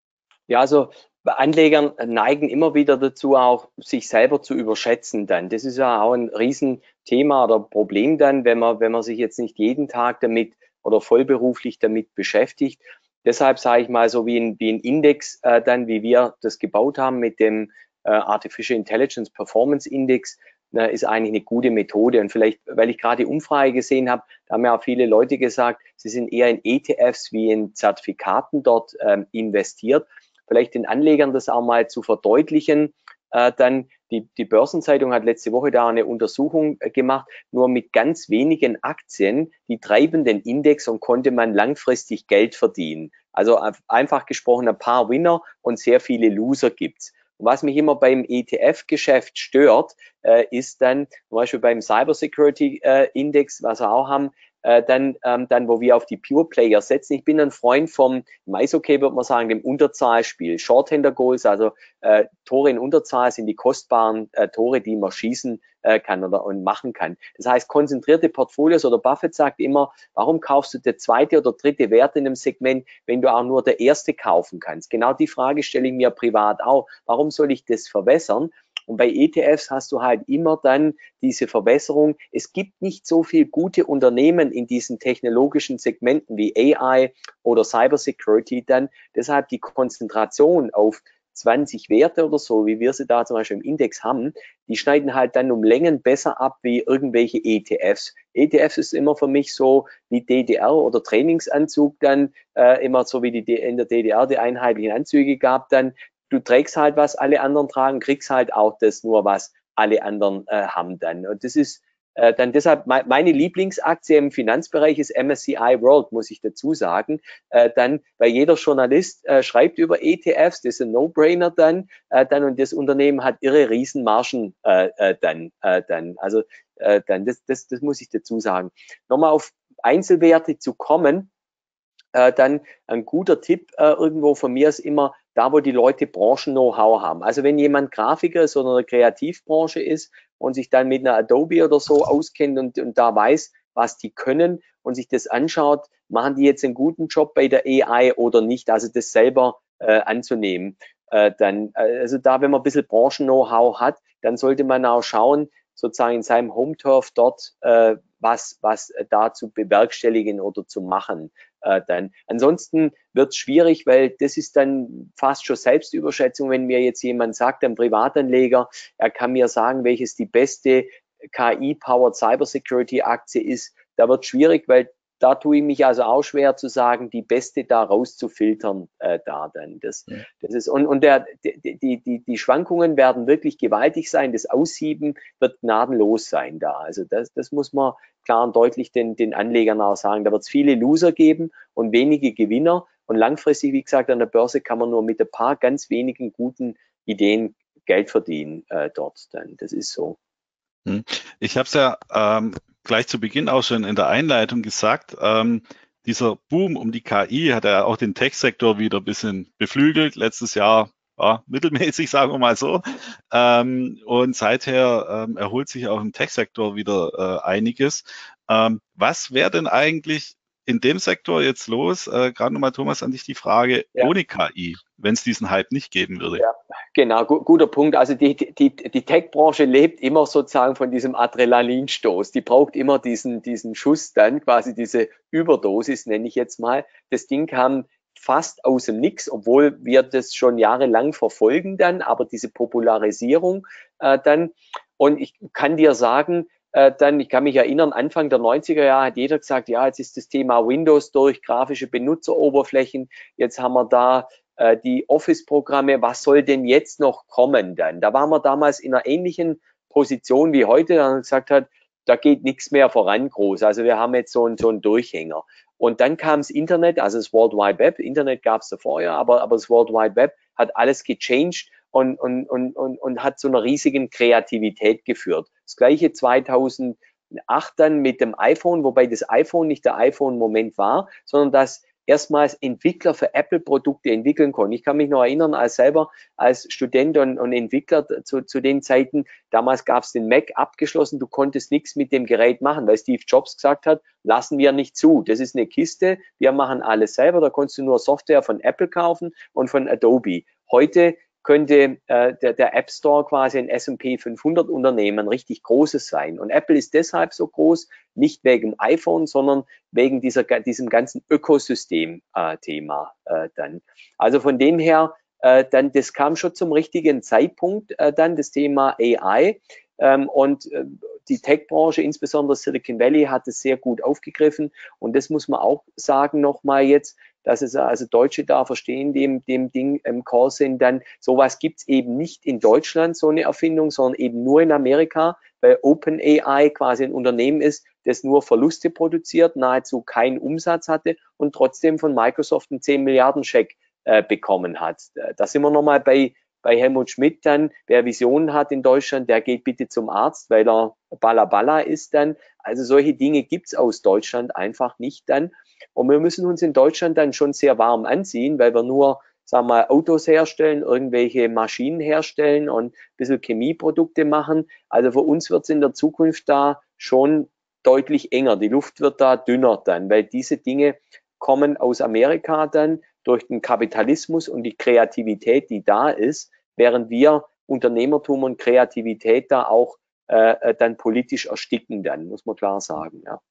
Ja, also Anleger neigen immer wieder dazu, auch sich selber zu überschätzen dann. Das ist ja auch ein Riesenthema oder Problem dann, wenn man, wenn man sich jetzt nicht jeden Tag damit oder vollberuflich damit beschäftigt. Deshalb sage ich mal so wie ein, wie ein Index äh, dann, wie wir das gebaut haben mit dem äh, Artificial Intelligence Performance Index, äh, ist eigentlich eine gute Methode. Und vielleicht, weil ich gerade die Umfrage gesehen habe, da haben ja auch viele Leute gesagt, sie sind eher in E T Fs wie in Zertifikaten dort ähm, investiert. Vielleicht den Anlegern das auch mal zu verdeutlichen. Äh, dann die, die Börsenzeitung hat letzte Woche da eine Untersuchung äh, gemacht. Nur mit ganz wenigen Aktien, die treiben den Index und konnte man langfristig Geld verdienen. Also einfach gesprochen ein paar Winner und sehr viele Loser gibt's. Und was mich immer beim E T F-Geschäft stört, äh, ist dann zum Beispiel beim Cybersecurity äh, Index, was wir auch haben, äh, dann, ähm, dann, wo wir auf die Pure Player setzen. Ich bin ein Freund vom, im Eishockey würde man sagen, dem Unterzahlspiel. Shorthander Goals, also äh, Tore in Unterzahl sind die kostbaren äh, Tore, die man schießen äh, kann oder und machen kann. Das heißt, konzentrierte Portfolios oder Buffett sagt immer, warum kaufst du der zweite oder dritte Wert in einem Segment, wenn du auch nur der erste kaufen kannst? Genau die Frage stelle ich mir privat auch. Warum soll ich das verwässern? Und bei E T Fs hast du halt immer dann diese Verbesserung. Es gibt nicht so viel gute Unternehmen in diesen technologischen Segmenten wie A I oder Cybersecurity dann. Deshalb die Konzentration auf zwanzig Werte oder so, wie wir sie da zum Beispiel im Index haben, die schneiden halt dann um Längen besser ab wie irgendwelche E T Fs. E T Fs ist immer für mich so wie D D R oder Trainingsanzug dann, äh, immer so wie die in der D D R die einheitlichen Anzüge gab dann. Du trägst halt, was alle anderen tragen, kriegst halt auch das nur, was alle anderen äh, haben dann. Und das ist äh, dann deshalb me meine Lieblingsaktie im Finanzbereich ist M S C I World, muss ich dazu sagen. Äh, dann, weil jeder Journalist äh, schreibt über E T Fs, das ist ein No-Brainer dann, äh, dann und das Unternehmen hat irre Riesenmargen äh, äh, dann, äh, dann. Also äh, dann. Das, das, das muss ich dazu sagen. Nochmal auf Einzelwerte zu kommen, äh, dann ein guter Tipp äh, irgendwo von mir ist immer, da wo die Leute Branchen-Know-how haben. Also wenn jemand Grafiker ist oder in der Kreativbranche ist und sich dann mit einer Adobe oder so auskennt und, und da weiß, was die können und sich das anschaut, machen die jetzt einen guten Job bei der A I oder nicht, also das selber äh, anzunehmen. Äh, dann, also da, wenn man ein bisschen Branchen-Know-how hat, dann sollte man auch schauen, sozusagen in seinem Home-Turf dort, äh, was, was da zu bewerkstelligen oder zu machen. Äh, dann. Ansonsten wird es schwierig, weil das ist dann fast schon Selbstüberschätzung, wenn mir jetzt jemand sagt, ein Privatanleger, er kann mir sagen, welches die beste K I-powered Cybersecurity-Aktie ist. Da wird schwierig, weil da tue ich mich also auch schwer zu sagen, die beste da rauszufiltern äh, da dann. Das, das ist, und, und der, die, die, die Schwankungen werden wirklich gewaltig sein. Das Aussieben wird gnadenlos sein da. Also das, das muss man klar und deutlich den, den Anlegern auch sagen. Da wird es viele Loser geben und wenige Gewinner. Und langfristig, wie gesagt, an der Börse kann man nur mit ein paar ganz wenigen guten Ideen Geld verdienen äh, dort dann. Das ist so. Ich habe es ja ähm, gleich zu Beginn auch schon in der Einleitung gesagt, ähm, dieser Boom um die K I hat ja auch den Tech-Sektor wieder ein bisschen beflügelt. Letztes Jahr ja, mittelmäßig, sagen wir mal so. Ähm, und seither ähm, erholt sich auch im Tech-Sektor wieder äh, einiges. Ähm, was wäre denn eigentlich in dem Sektor jetzt los? Äh, gerade nochmal, Thomas, an dich die Frage, ja. Ohne K I, wenn es diesen Hype nicht geben würde. Ja, genau, gu guter Punkt. Also die, die, die Tech-Branche lebt immer sozusagen von diesem Adrenalinstoß. Die braucht immer diesen, diesen Schuss dann, quasi diese Überdosis, nenne ich jetzt mal. Das Ding kam fast aus dem Nix, obwohl wir das schon jahrelang verfolgen dann, aber diese Popularisierung äh, dann. Und ich kann dir sagen, äh, dann, ich kann mich erinnern, Anfang der neunziger Jahre hat jeder gesagt, ja, jetzt ist das Thema Windows durch, grafische Benutzeroberflächen, jetzt haben wir da äh, die Office-Programme, was soll denn jetzt noch kommen dann? Da waren wir damals in einer ähnlichen Position wie heute, da man gesagt hat, da geht nichts mehr voran groß. Also wir haben jetzt so einen, so einen Durchhänger. Und dann kam das Internet, also das World Wide Web. Internet gab es davor ja, aber, aber das World Wide Web hat alles gechanged und, und, und, und, und hat zu einer riesigen Kreativität geführt. Das gleiche zweitausendacht dann mit dem iPhone, wobei das iPhone nicht der iPhone-Moment war, sondern dass erstmals Entwickler für Apple-Produkte entwickeln konnten. Ich kann mich noch erinnern, als selber als Student und, und Entwickler zu, zu den Zeiten, damals gab es den Mac abgeschlossen, du konntest nichts mit dem Gerät machen, weil Steve Jobs gesagt hat, lassen wir nicht zu. Das ist eine Kiste, wir machen alles selber, da konntest du nur Software von Apple kaufen und von Adobe. Heute könnte äh, der, der App Store quasi ein S und P fünfhundert Unternehmen richtig großes sein. Und Apple ist deshalb so groß, nicht wegen iPhone, sondern wegen dieser, diesem ganzen Ökosystem-Thema äh, äh, dann. Also von dem her, äh, dann, das kam schon zum richtigen Zeitpunkt, äh, dann das Thema A I. Ähm, und äh, die Tech-Branche, insbesondere Silicon Valley, hat es sehr gut aufgegriffen. Und das muss man auch sagen nochmal jetzt, dass es also Deutsche da verstehen, dem, dem Ding im Call sind, dann sowas gibt's eben nicht in Deutschland, so eine Erfindung, sondern eben nur in Amerika, weil OpenAI quasi ein Unternehmen ist, das nur Verluste produziert, nahezu keinen Umsatz hatte und trotzdem von Microsoft einen zehn Milliarden Scheck äh, bekommen hat. Da sind wir nochmal bei, bei Helmut Schmidt dann, wer Visionen hat in Deutschland, der geht bitte zum Arzt, weil er Balla Balla ist dann. Also solche Dinge gibt's aus Deutschland einfach nicht dann. Und wir müssen uns in Deutschland dann schon sehr warm anziehen, weil wir nur, sagen wir mal, Autos herstellen, irgendwelche Maschinen herstellen und ein bisschen Chemieprodukte machen. Also für uns wird es in der Zukunft da schon deutlich enger. Die Luft wird da dünner dann, weil diese Dinge kommen aus Amerika dann durch den Kapitalismus und die Kreativität, die da ist, während wir Unternehmertum und Kreativität da auch äh, dann politisch ersticken dann, muss man klar sagen, ja.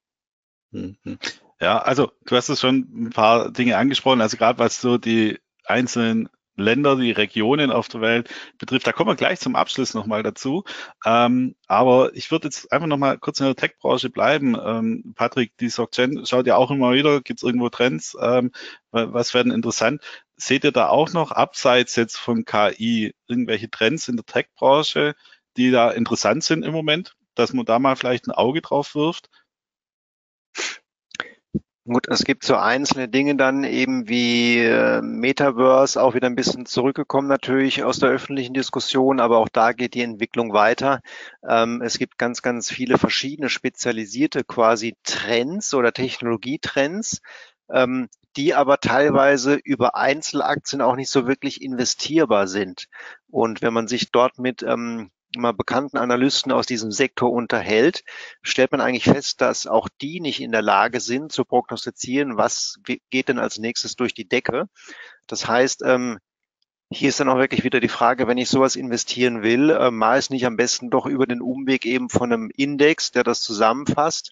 Ja, also du hast es schon ein paar Dinge angesprochen, also gerade was so die einzelnen Länder, die Regionen auf der Welt betrifft, da kommen wir gleich zum Abschluss nochmal dazu. Ähm, aber ich würde jetzt einfach nochmal kurz in der Tech-Branche bleiben. Ähm, Patrick, die SocGen schaut ja auch immer wieder, gibt es irgendwo Trends, ähm, was werden interessant? Seht ihr da auch noch abseits jetzt von K I irgendwelche Trends in der Tech-Branche, die da interessant sind im Moment, dass man da mal vielleicht ein Auge drauf wirft? Gut, es gibt so einzelne Dinge dann eben wie äh, Metaverse, auch wieder ein bisschen zurückgekommen natürlich aus der öffentlichen Diskussion, aber auch da geht die Entwicklung weiter. Ähm, es gibt ganz, ganz viele verschiedene spezialisierte quasi Trends oder Technologietrends, ähm, die aber teilweise über Einzelaktien auch nicht so wirklich investierbar sind. Und wenn man sich dort mit ähm, mal bekannten Analysten aus diesem Sektor unterhält, stellt man eigentlich fest, dass auch die nicht in der Lage sind zu prognostizieren, was geht denn als nächstes durch die Decke. Das heißt, ähm, hier ist dann auch wirklich wieder die Frage, wenn ich sowas investieren will, äh, mal es nicht am besten doch über den Umweg eben von einem Index, der das zusammenfasst.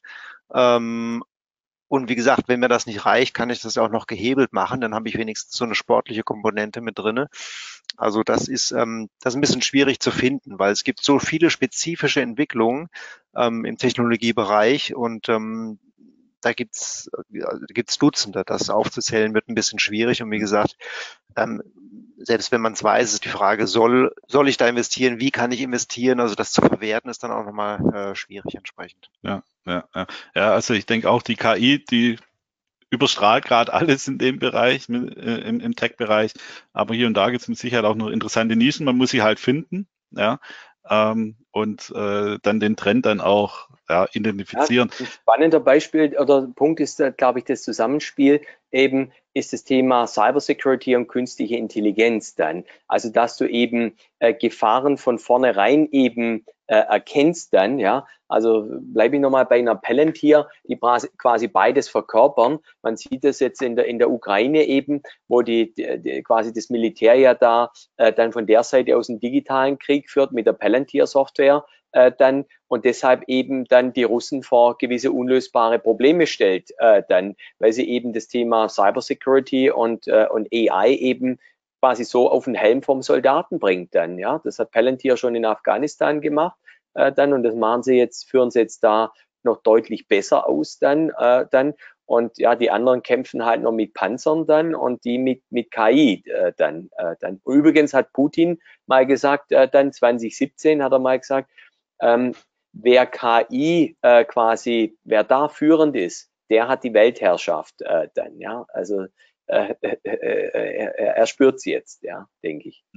Ähm, und wie gesagt, wenn mir das nicht reicht, kann ich das auch noch gehebelt machen. Dann habe ich wenigstens so eine sportliche Komponente mit drinne. Also das ist, ähm, das ist ein bisschen schwierig zu finden, weil es gibt so viele spezifische Entwicklungen ähm, im Technologiebereich und ähm, da gibt's ja, gibt's Dutzende. Das aufzuzählen wird ein bisschen schwierig. Und wie gesagt, ähm, selbst wenn man es weiß, ist die Frage, soll, soll ich da investieren? Wie kann ich investieren? Also das zu verwerten ist dann auch nochmal äh, schwierig entsprechend. Ja, ja, ja. Ja, also ich denke auch die K I, die überstrahlt gerade alles in dem Bereich, mit, äh, im, im Tech-Bereich. Aber hier und da gibt es mit Sicherheit auch noch interessante Nischen. Man muss sie halt finden, ja, ähm, und äh, dann den Trend dann auch ja, identifizieren. Ja, ein spannender Beispiel oder Punkt ist, glaube ich, das Zusammenspiel eben ist das Thema Cybersecurity und künstliche Intelligenz dann. Also, dass du eben äh, Gefahren von vornherein eben äh, erkennst dann, ja. Also bleibe ich nochmal bei einer Palantir, die quasi beides verkörpern. Man sieht das jetzt in der, in der Ukraine eben, wo die, die quasi das Militär ja da äh, dann von der Seite aus einen digitalen Krieg führt mit der Palantir-Software äh, dann und deshalb eben dann die Russen vor gewisse unlösbare Probleme stellt, äh, dann, weil sie eben das Thema Cybersecurity und, äh, und A I eben quasi so auf den Helm vom Soldaten bringt dann, ja. Das hat Palantir schon in Afghanistan gemacht, äh, dann und das machen sie jetzt, führen sie jetzt da noch deutlich besser aus dann, äh, dann und ja, die anderen kämpfen halt noch mit Panzern dann und die mit, mit K I äh, dann, äh, dann. Übrigens hat Putin mal gesagt, äh, dann zwanzig siebzehn hat er mal gesagt, ähm, wer K I äh, quasi, wer da führend ist, der hat die Weltherrschaft äh, dann, ja. Also äh, äh, äh, er, er spürt sie jetzt, ja, denke ich.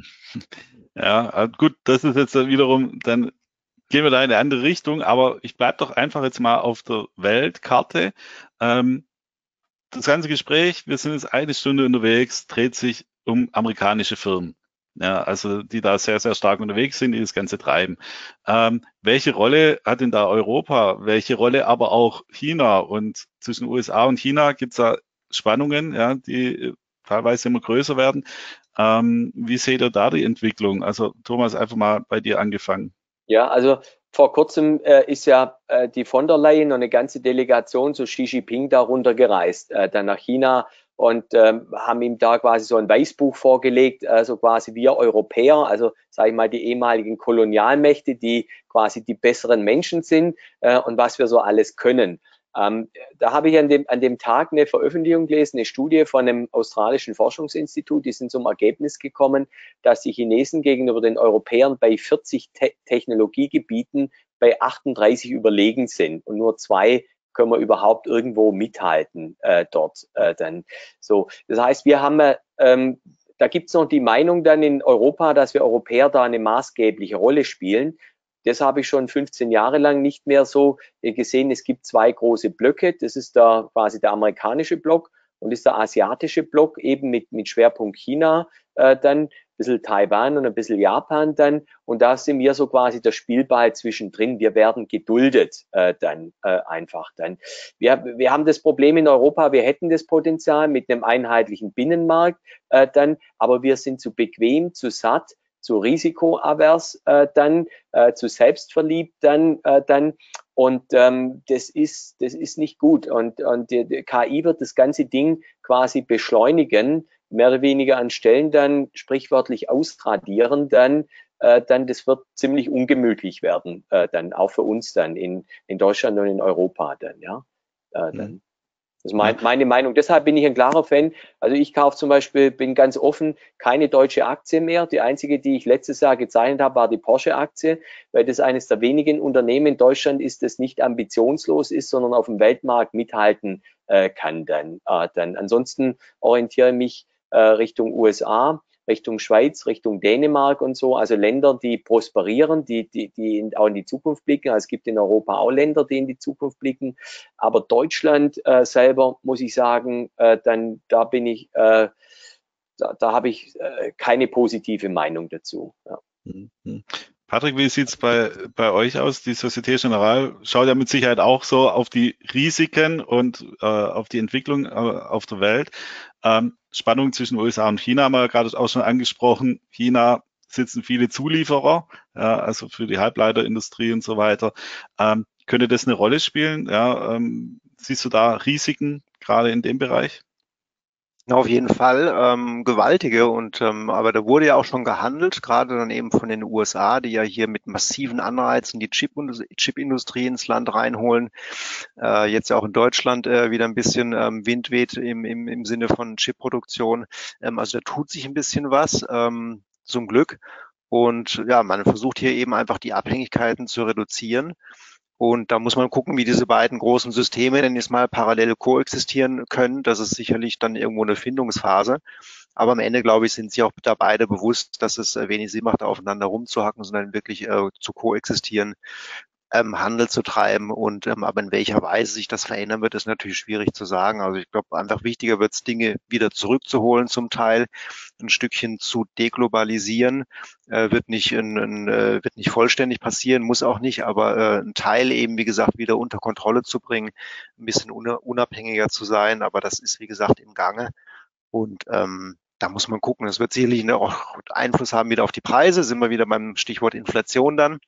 Ja, gut, das ist jetzt wiederum, dann gehen wir da in eine andere Richtung, aber ich bleibe doch einfach jetzt mal auf der Weltkarte. Ähm, das ganze Gespräch, wir sind jetzt eine Stunde unterwegs, dreht sich um amerikanische Firmen. Ja, also die da sehr, sehr stark unterwegs sind, die das Ganze treiben. Ähm, welche Rolle hat denn da Europa? Welche Rolle aber auch China? Und zwischen U S A und China gibt es da Spannungen, ja, die teilweise immer größer werden. Ähm, wie seht ihr da die Entwicklung? Also Thomas, einfach mal bei dir angefangen. Ja, also vor kurzem äh, ist ja äh, die von der Leyen und eine ganze Delegation zu Xi Jinping da runtergereist, äh, dann nach China und ähm, haben ihm da quasi so ein Weißbuch vorgelegt, also quasi wir Europäer, also sage ich mal die ehemaligen Kolonialmächte, die quasi die besseren Menschen sind äh, und was wir so alles können. Ähm, da habe ich an dem, an dem Tag eine Veröffentlichung gelesen, eine Studie von einem australischen Forschungsinstitut, die sind zum Ergebnis gekommen, dass die Chinesen gegenüber den Europäern bei vierzig Te Technologiegebieten bei achtunddreißig überlegen sind und nur zwei können wir überhaupt irgendwo mithalten äh, dort äh, dann. So, das heißt, wir haben ähm, da gibt es noch die Meinung dann in Europa, dass wir Europäer da eine maßgebliche Rolle spielen. Das habe ich schon fünfzehn Jahre lang nicht mehr so gesehen. Es gibt zwei große Blöcke. Das ist da quasi der amerikanische Block und ist der asiatische Block eben mit, mit Schwerpunkt China äh, dann, ein bisschen Taiwan und ein bisschen Japan dann. Und da sind wir so quasi der Spielball zwischendrin. Wir werden geduldet äh, dann äh, einfach dann. Wir, wir haben das Problem in Europa, wir hätten das Potenzial mit einem einheitlichen Binnenmarkt äh, dann, aber wir sind zu bequem, zu satt, zu risikoavers äh, dann, äh, zu selbstverliebt dann, äh, dann und ähm, das ist das ist nicht gut und und die, die K I wird das ganze Ding quasi beschleunigen, mehr oder weniger an Stellen dann sprichwörtlich ausradieren dann äh, dann das wird ziemlich ungemütlich werden äh, dann auch für uns dann in in Deutschland und in Europa dann ja äh, dann. Das ist mein, meine Meinung. Deshalb bin ich ein klarer Fan. Also ich kaufe zum Beispiel, bin ganz offen, keine deutsche Aktie mehr. Die einzige, die ich letztes Jahr gezeichnet habe, war die Porsche-Aktie, weil das eines der wenigen Unternehmen in Deutschland ist, das nicht ambitionslos ist, sondern auf dem Weltmarkt mithalten äh, kann dann. Äh, dann. Ansonsten orientiere ich mich äh, Richtung U S A, Richtung Schweiz, Richtung Dänemark und so, also Länder, die prosperieren, die, die, die in, auch in die Zukunft blicken. Also es gibt in Europa auch Länder, die in die Zukunft blicken. Aber Deutschland äh, selber, muss ich sagen, äh, dann da bin ich, äh, da, da habe ich äh, keine positive Meinung dazu. Ja. Mhm. Patrick, wie sieht's bei, bei euch aus? Die Société Générale schaut ja mit Sicherheit auch so auf die Risiken und äh, auf die Entwicklung äh, auf der Welt. Ähm, Spannung zwischen U S A und China haben wir ja gerade auch schon angesprochen. China sitzen viele Zulieferer, ja, also für die Halbleiterindustrie und so weiter. Ähm, könnte das eine Rolle spielen? Ja, ähm, siehst du da Risiken gerade in dem Bereich? Auf jeden Fall ähm, gewaltige und ähm, aber da wurde ja auch schon gehandelt, gerade dann eben von den U S A, die ja hier mit massiven Anreizen die Chip Chipindustrie ins Land reinholen. Äh, jetzt ja auch in Deutschland äh, wieder ein bisschen ähm, Wind weht im, im, im Sinne von Chipproduktion. Ähm, also da tut sich ein bisschen was, ähm, zum Glück. Und ja, man versucht hier eben einfach die Abhängigkeiten zu reduzieren. Und da muss man gucken, wie diese beiden großen Systeme denn jetzt mal parallel koexistieren können. Das ist sicherlich dann irgendwo eine Findungsphase. Aber am Ende, glaube ich, sind sich auch da beide bewusst, dass es äh, wenig Sinn macht, aufeinander rumzuhacken, sondern wirklich äh, zu koexistieren, ähm, Handel zu treiben. Und ähm, aber in welcher Weise sich das verändern wird, ist natürlich schwierig zu sagen. Also ich glaube, einfach wichtiger wird es, Dinge wieder zurückzuholen zum Teil, ein Stückchen zu deglobalisieren. Äh, wird nicht in, in, äh, wird nicht vollständig passieren, muss auch nicht, aber äh, ein Teil eben, wie gesagt, wieder unter Kontrolle zu bringen, ein bisschen unabhängiger zu sein. Aber das ist, wie gesagt, im Gange. Und ähm, da muss man gucken. Das wird sicherlich auch Einfluss haben wieder auf die Preise. Sind wir wieder beim Stichwort Inflation dann.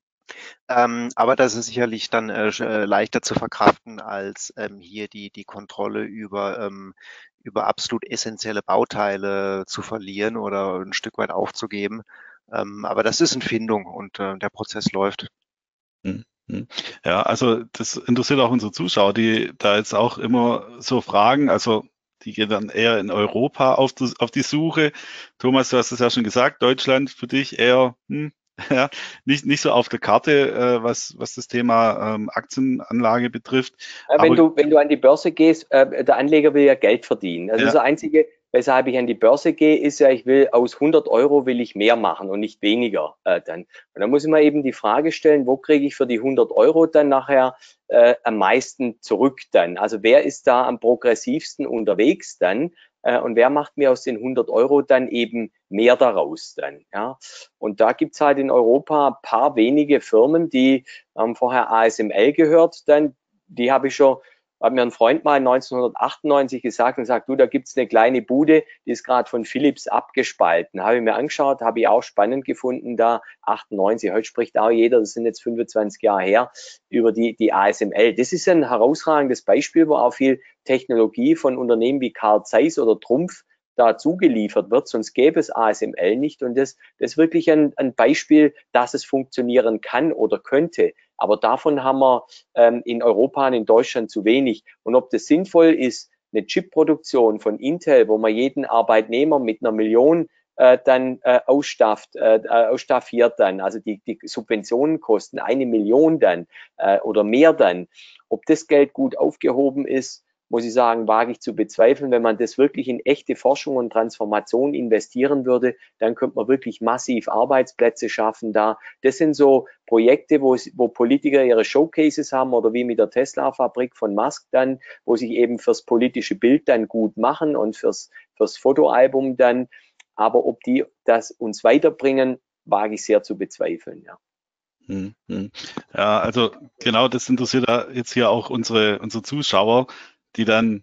Ähm, aber das ist sicherlich dann äh, äh, leichter zu verkraften, als ähm, hier die, die Kontrolle über, ähm, über absolut essentielle Bauteile zu verlieren oder ein Stück weit aufzugeben. Ähm, aber das ist eine Findung und äh, der Prozess läuft. Hm, hm. Ja, also das interessiert auch unsere Zuschauer, die da jetzt auch immer so fragen. Also die gehen dann eher in Europa auf die, auf die Suche. Thomas, du hast es ja schon gesagt, Deutschland für dich eher hm, ja, nicht, nicht so auf der Karte, äh, was, was das Thema ähm, Aktienanlage betrifft. Wenn Aber du, wenn du an die Börse gehst, äh, der Anleger will ja Geld verdienen. Also ja, das Einzige, weshalb ich an die Börse gehe, ist ja, ich will aus hundert Euro will ich mehr machen und nicht weniger äh, dann. Und dann muss ich mir eben die Frage stellen, wo kriege ich für die hundert Euro dann nachher äh, am meisten zurück dann? Also wer ist da am progressivsten unterwegs dann? Äh, und wer macht mir aus den hundert Euro dann eben mehr daraus dann? Ja? Und da gibt's halt in Europa ein paar wenige Firmen, die haben vorher A S M L gehört, dann die habe ich schon, hat mir ein Freund mal neunzehnhundertachtundneunzig gesagt und sagt, du, da gibt's eine kleine Bude, die ist gerade von Philips abgespalten. Habe ich mir angeschaut, habe ich auch spannend gefunden, da achtundneunzig, heute spricht auch jeder, das sind jetzt fünfundzwanzig Jahre her, über die, die A S M L. Das ist ein herausragendes Beispiel, wo auch viel Technologie von Unternehmen wie Carl Zeiss oder Trumpf dazu geliefert wird, sonst gäbe es A S M L nicht. Und das, das ist wirklich ein, ein Beispiel, dass es funktionieren kann oder könnte. Aber davon haben wir ähm, in Europa und in Deutschland zu wenig. Und ob das sinnvoll ist, eine Chipproduktion von Intel, wo man jeden Arbeitnehmer mit einer Million äh, dann äh, ausstafft, äh, ausstaffiert dann, also die, die Subventionen kosten eine Million dann äh, oder mehr dann. Ob das Geld gut aufgehoben ist, muss ich sagen, wage ich zu bezweifeln. Wenn man das wirklich in echte Forschung und Transformation investieren würde, dann könnte man wirklich massiv Arbeitsplätze schaffen da. Das sind so Projekte, wo, wo Politiker ihre Showcases haben oder wie mit der Tesla-Fabrik von Musk dann, wo sich eben fürs politische Bild dann gut machen und fürs, fürs Fotoalbum dann. Aber ob die das uns weiterbringen, wage ich sehr zu bezweifeln, ja. hm, hm. Ja, also genau das interessiert ja jetzt hier auch unsere, unsere Zuschauer, die dann,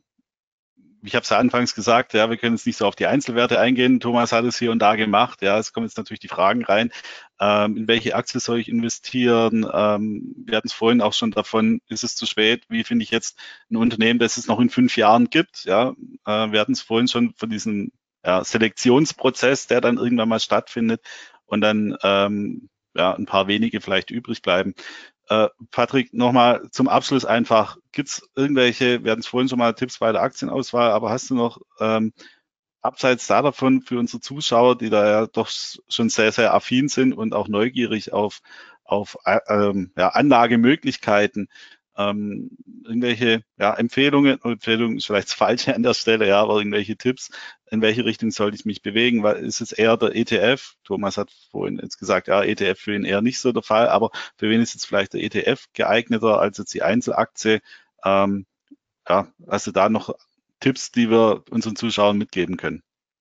ich habe es ja anfangs gesagt, ja, wir können jetzt nicht so auf die Einzelwerte eingehen. Thomas hat es hier und da gemacht. Ja, es kommen jetzt natürlich die Fragen rein. Ähm, in welche Aktie soll ich investieren? Ähm, wir hatten es vorhin auch schon davon, ist es zu spät? Wie finde ich jetzt ein Unternehmen, das es noch in fünf Jahren gibt? Ja, äh, wir hatten es vorhin schon von diesem ja, Selektionsprozess, der dann irgendwann mal stattfindet und dann ähm, ja, ein paar wenige vielleicht übrig bleiben. Äh, Patrick, nochmal zum Abschluss einfach, gibt es irgendwelche, wir hatten es vorhin schon mal Tipps bei der Aktienauswahl, aber hast du noch ähm, abseits da davon für unsere Zuschauer, die da ja doch schon sehr, sehr affin sind und auch neugierig auf, auf äh, ähm, ja, Anlagemöglichkeiten, ähm, irgendwelche ja, Empfehlungen, Empfehlungen ist vielleicht das Falsche an der Stelle, ja, aber irgendwelche Tipps, in welche Richtung sollte ich mich bewegen? Weil ist es eher der E T F? Thomas hat vorhin jetzt gesagt, ja, E T F für ihn eher nicht so der Fall, aber für wen ist jetzt vielleicht der E T F geeigneter als jetzt die Einzelaktie? Ähm, ja, hast du da noch Tipps, die wir unseren Zuschauern mitgeben können?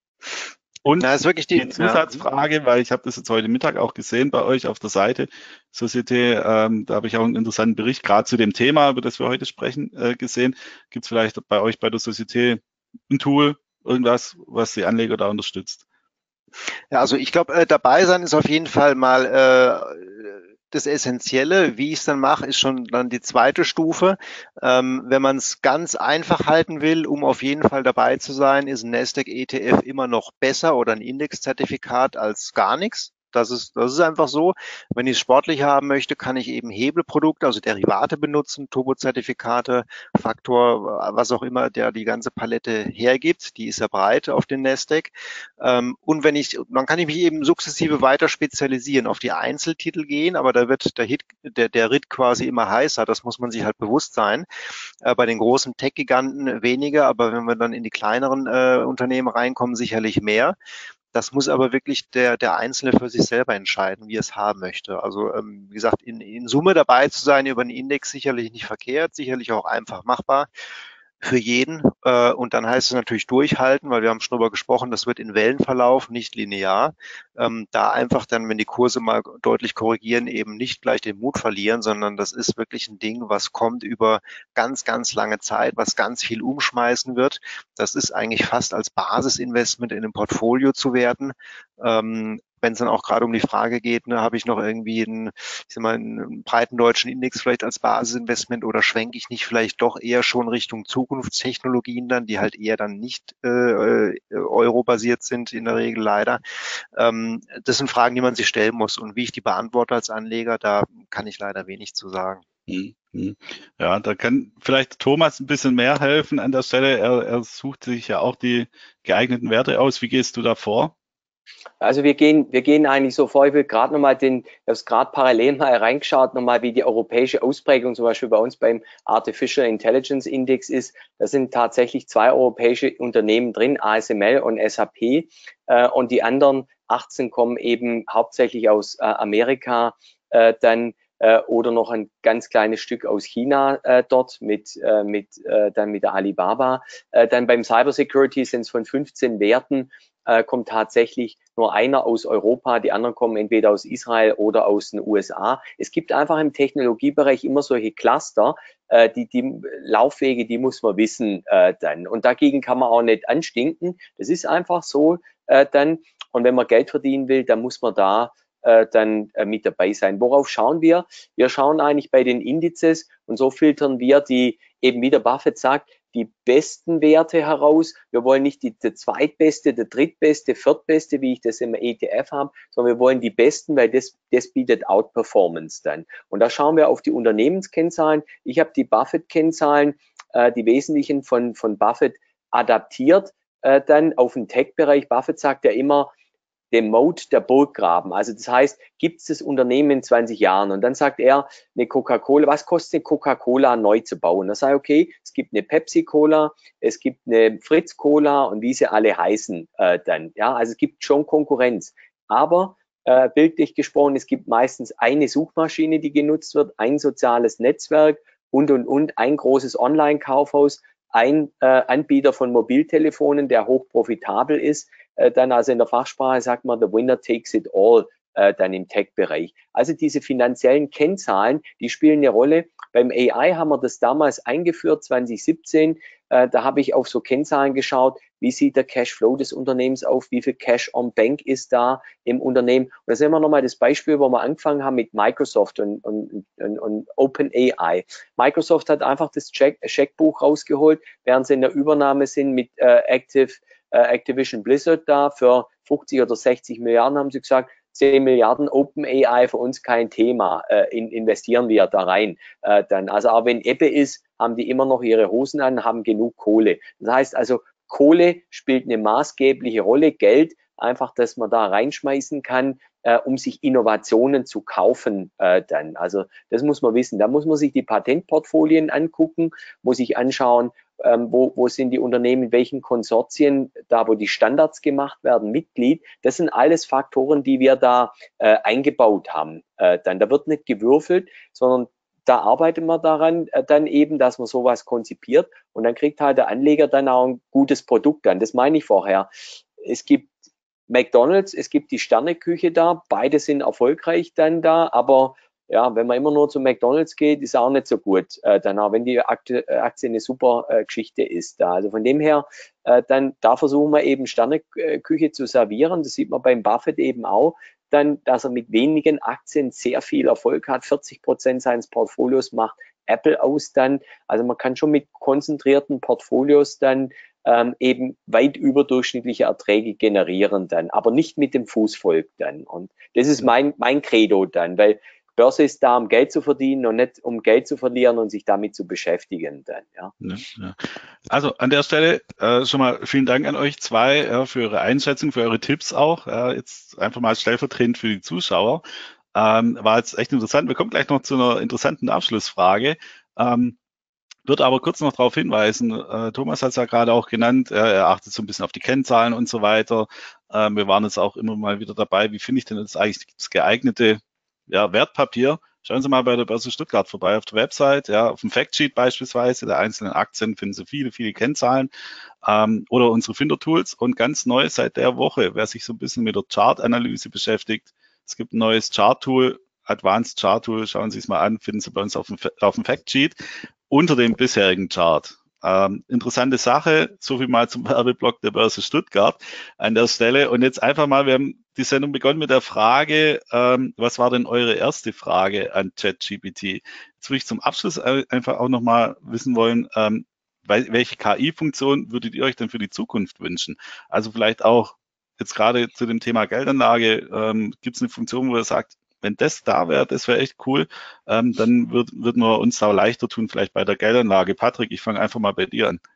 Und Na, ist wirklich die die, ja. Zusatzfrage, weil ich habe das jetzt heute Mittag auch gesehen bei euch auf der Seite Societe, ähm, da habe ich auch einen interessanten Bericht gerade zu dem Thema, über das wir heute sprechen, äh, gesehen. Gibt es vielleicht bei euch bei der Societe ein Tool, irgendwas, was die Anleger da unterstützt? Ja, also ich glaube, äh, dabei sein ist auf jeden Fall mal äh, das Essentielle. Wie ich es dann mache, ist schon dann die zweite Stufe. Ähm, wenn man es ganz einfach halten will, um auf jeden Fall dabei zu sein, ist ein Nasdaq E T F immer noch besser oder ein Indexzertifikat als gar nichts. Das ist, das ist einfach so. Wenn ich es sportlich haben möchte, kann ich eben Hebelprodukte, also Derivate benutzen, Turbozertifikate, Faktor, was auch immer, der die ganze Palette hergibt. Die ist ja breit auf den Nasdaq. Ähm, und wenn ich, dann kann ich mich eben sukzessive weiter spezialisieren, auf die Einzeltitel gehen, aber da wird der Hit, der, der Ritt quasi immer heißer. Das muss man sich halt bewusst sein. Äh, bei den großen Tech-Giganten weniger, aber wenn wir dann in die kleineren äh, Unternehmen reinkommen, sicherlich mehr. Das muss aber wirklich der, der Einzelne für sich selber entscheiden, wie er es haben möchte. Also ähm, wie gesagt, in, in Summe dabei zu sein über einen Index sicherlich nicht verkehrt, sicherlich auch einfach machbar für jeden. Äh, und dann heißt es natürlich durchhalten, weil wir haben schon darüber gesprochen, das wird in Wellenverlauf, nicht linear. Ähm, da einfach dann, wenn die Kurse mal deutlich korrigieren, eben nicht gleich den Mut verlieren, sondern das ist wirklich ein Ding, was kommt über ganz, ganz lange Zeit, was ganz viel umschmeißen wird. Das ist eigentlich fast als Basisinvestment in einem Portfolio zu werten. Ähm, wenn es dann auch gerade um die Frage geht, ne, habe ich noch irgendwie einen, ich sag mal, einen breiten deutschen Index vielleicht als Basisinvestment oder schwenke ich nicht vielleicht doch eher schon Richtung Zukunftstechnologien dann, die halt eher dann nicht äh, eurobasiert sind in der Regel leider. Ähm, das sind Fragen, die man sich stellen muss und wie ich die beantworte als Anleger, da kann ich leider wenig zu sagen. Ja, da kann vielleicht Thomas ein bisschen mehr helfen an der Stelle. Er, er sucht sich ja auch die geeigneten Werte aus. Wie gehst du da vor? Also wir gehen, wir gehen eigentlich so vor, ich will gerade nochmal den, ich habe es gerade parallel mal reingeschaut, nochmal wie die europäische Ausprägung zum Beispiel bei uns beim Artificial Intelligence Index ist. Da sind tatsächlich zwei europäische Unternehmen drin, A S M L und S A P. Äh, und die anderen achtzehn kommen eben hauptsächlich aus äh, Amerika, äh, dann äh, oder noch ein ganz kleines Stück aus China äh, dort mit, äh, mit, äh, dann mit der Alibaba. Äh, dann beim Cybersecurity sind es von fünfzehn Werten, äh, kommt tatsächlich nur einer aus Europa, die anderen kommen entweder aus Israel oder aus den U S A. Es gibt einfach im Technologiebereich immer solche Cluster, äh, die, die Laufwege, die muss man wissen äh, dann. Und dagegen kann man auch nicht anstinken. Das ist einfach so äh, dann. Und wenn man Geld verdienen will, dann muss man da äh, dann äh, mit dabei sein. Worauf schauen wir? Wir schauen eigentlich bei den Indizes und so filtern wir die, eben wie der Buffett sagt, die besten Werte heraus. Wir wollen nicht die, der zweitbeste, der drittbeste, viertbeste, wie ich das im E T F habe, sondern wir wollen die besten, weil das, das bietet Outperformance dann. Und da schauen wir auf die Unternehmenskennzahlen. Ich habe die Buffett-Kennzahlen, äh, die wesentlichen von, von Buffett adaptiert, äh, dann auf den Tech-Bereich. Buffett sagt ja immer, dem Moat der Burggraben. Also das heißt, gibt es das Unternehmen in zwanzig Jahren? Und dann sagt er, eine Coca-Cola, was kostet eine Coca-Cola neu zu bauen? Da sage ich, okay, es gibt eine Pepsi-Cola, es gibt eine Fritz-Cola und wie sie alle heißen äh, dann. Ja, also es gibt schon Konkurrenz. Aber äh, bildlich gesprochen, es gibt meistens eine Suchmaschine, die genutzt wird, ein soziales Netzwerk und, und, und, ein großes Online-Kaufhaus, ein äh, Anbieter von Mobiltelefonen, der hoch profitabel ist. Äh, dann also in der Fachsprache sagt man, the winner takes it all, äh, dann im Tech-Bereich. Also diese finanziellen Kennzahlen, die spielen eine Rolle. Beim A I haben wir das damals eingeführt, zwanzig siebzehn. Äh, da habe ich auf so Kennzahlen geschaut, wie sieht der Cashflow des Unternehmens auf, wie viel Cash on Bank ist da im Unternehmen. Und da sehen wir nochmal das Beispiel, wo wir angefangen haben mit Microsoft und, und, und, und OpenAI. Microsoft hat einfach das Check, Checkbuch rausgeholt, während sie in der Übernahme sind mit äh, Active, äh, Activision Blizzard da für fünfzig oder sechzig Milliarden, haben sie gesagt, zehn Milliarden OpenAI für uns kein Thema, äh, in, investieren wir da rein. Äh, dann, also auch wenn Ebbe ist, haben die immer noch ihre Hosen an, haben genug Kohle. Das heißt also, Kohle spielt eine maßgebliche Rolle, Geld, einfach, dass man da reinschmeißen kann, äh, um sich Innovationen zu kaufen äh, dann. Also das muss man wissen. Da muss man sich die Patentportfolien angucken, muss sich anschauen, ähm, wo, wo sind die Unternehmen, in welchen Konsortien, da wo die Standards gemacht werden, Mitglied. Das sind alles Faktoren, die wir da äh, eingebaut haben. Äh, dann, da wird nicht gewürfelt, sondern da arbeitet man daran äh, dann eben, dass man sowas konzipiert und dann kriegt halt der Anleger dann auch ein gutes Produkt an. Das meine ich vorher. Es gibt McDonald's, es gibt die Sterneküche da, beide sind erfolgreich dann da, aber ja, wenn man immer nur zu McDonald's geht, ist auch nicht so gut, äh, dann auch wenn die Aktie, Aktie eine super äh, Geschichte ist da. Also von dem her, äh, dann da versuchen wir eben Sterneküche zu servieren, das sieht man beim Buffett eben auch, dann, dass er mit wenigen Aktien sehr viel Erfolg hat, vierzig Prozent seines Portfolios macht Apple aus dann, also man kann schon mit konzentrierten Portfolios dann ähm, eben weit überdurchschnittliche Erträge generieren dann, aber nicht mit dem Fußvolk dann. Und das ist mein, mein Credo dann, weil Börse ist da, um Geld zu verdienen und nicht um Geld zu verlieren und sich damit zu beschäftigen dann, ja. Ja, ja. Also an der Stelle äh, schon mal vielen Dank an euch zwei äh, für eure Einschätzung, für eure Tipps auch. Äh, jetzt einfach mal stellvertretend für die Zuschauer. Ähm, war jetzt echt interessant. Wir kommen gleich noch zu einer interessanten Abschlussfrage. Ähm, Würde aber kurz noch darauf hinweisen, äh, Thomas hat es ja gerade auch genannt, äh, er achtet so ein bisschen auf die Kennzahlen und so weiter. Äh, wir waren jetzt auch immer mal wieder dabei, wie finde ich denn jetzt eigentlich das geeignete ja, Wertpapier? Schauen Sie mal bei der Börse Stuttgart vorbei auf der Website, ja, auf dem Factsheet beispielsweise der einzelnen Aktien finden Sie viele, viele Kennzahlen ähm, oder unsere Finder-Tools und ganz neu seit der Woche, wer sich so ein bisschen mit der Chart-Analyse beschäftigt, es gibt ein neues Chart-Tool, Advanced Chart Tool, schauen Sie es mal an, finden Sie bei uns auf dem, auf dem Factsheet unter dem bisherigen Chart. Ähm, interessante Sache, so viel mal zum Werbeblock der Börse Stuttgart an der Stelle. Und jetzt einfach mal, wir haben die Sendung begonnen mit der Frage, ähm, was war denn eure erste Frage an ChatGPT? Jetzt würde ich zum Abschluss einfach auch nochmal wissen wollen, ähm, welche K I-Funktion würdet ihr euch denn für die Zukunft wünschen? Also vielleicht auch jetzt gerade zu dem Thema Geldanlage, ähm, gibt es eine Funktion, wo ihr sagt, wenn das da wäre, das wäre echt cool, ähm, dann würd, würden wir uns da leichter tun, vielleicht bei der Geldanlage. Patrick, ich fange einfach mal bei dir an.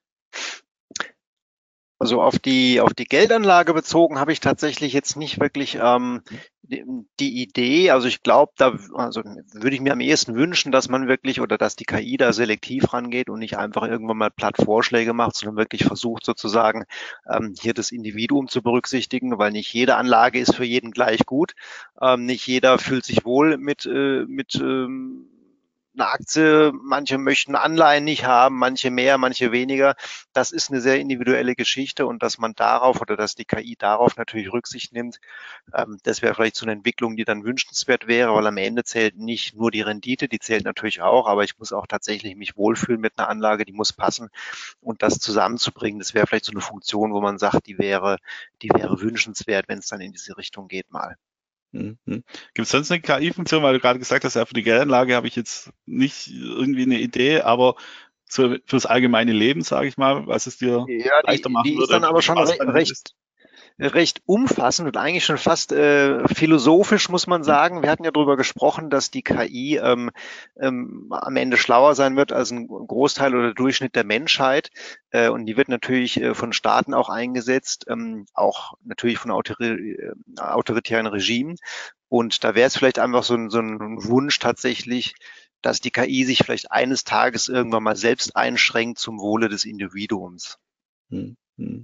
Also auf die auf die Geldanlage bezogen habe ich tatsächlich jetzt nicht wirklich ähm, die, die Idee. Also ich glaube, da also würde ich mir am ehesten wünschen, dass man wirklich oder dass die K I da selektiv rangeht und nicht einfach irgendwann mal platt Vorschläge macht, sondern wirklich versucht sozusagen ähm, hier das Individuum zu berücksichtigen, weil nicht jede Anlage ist für jeden gleich gut. Ähm, nicht jeder fühlt sich wohl mit äh, mit ähm, eine Aktie, manche möchten Anleihen nicht haben, manche mehr, manche weniger. Das ist eine sehr individuelle Geschichte und dass man darauf oder dass die K I darauf natürlich Rücksicht nimmt, ähm, das wäre vielleicht so eine Entwicklung, die dann wünschenswert wäre, weil am Ende zählt nicht nur die Rendite, die zählt natürlich auch, aber ich muss auch tatsächlich mich wohlfühlen mit einer Anlage, die muss passen und das zusammenzubringen, das wäre vielleicht so eine Funktion, wo man sagt, die wäre, die wäre wünschenswert, wenn es dann in diese Richtung geht mal. Mhm. Gibt es sonst eine K I-Funktion, weil du gerade gesagt hast, ja, für die Geldanlage habe ich jetzt nicht irgendwie eine Idee, aber zu, fürs allgemeine Leben, sage ich mal, was es dir Ja, leichter die, machen die ist würde, dann aber schon Spaß re dran recht hättest. recht umfassend und eigentlich schon fast äh, philosophisch, muss man sagen. Wir hatten ja darüber gesprochen, dass die K I ähm, ähm, am Ende schlauer sein wird als ein Großteil oder Durchschnitt der Menschheit. Äh, und die wird natürlich äh, von Staaten auch eingesetzt, ähm, auch natürlich von autori äh, autoritären Regimen. Und da wäre es vielleicht einfach so ein, so ein Wunsch tatsächlich, dass die K I sich vielleicht eines Tages irgendwann mal selbst einschränkt zum Wohle des Individuums. Hm, hm.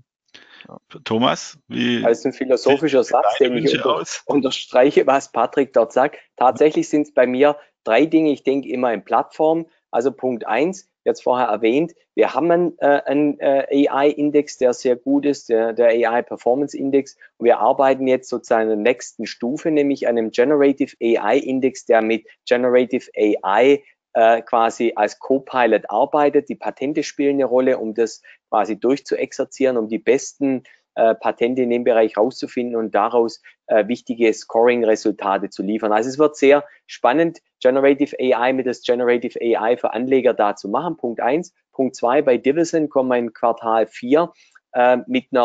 Thomas, wie Das ist ein philosophischer Satz, den ich unter, unterstreiche, was Patrick dort sagt. Tatsächlich sind es bei mir drei Dinge. Ich denke immer in Plattform. Also Punkt eins, jetzt vorher erwähnt, wir haben einen, äh, einen äh, A I-Index, der sehr gut ist, der, der A I-Performance-Index. Und wir arbeiten jetzt sozusagen in der nächsten Stufe, nämlich an einem Generative A I-Index, der mit Generative A I äh, quasi als Co-Pilot arbeitet. Die Patente spielen eine Rolle, um das quasi durchzuexerzieren, um die besten äh, Patente in dem Bereich rauszufinden und daraus äh, wichtige Scoring-Resultate zu liefern. Also es wird sehr spannend, Generative A I mit das Generative A I für Anleger da zu machen. Punkt eins. Punkt zwei, bei Divison kommen wir in Quartal vier äh, mit einer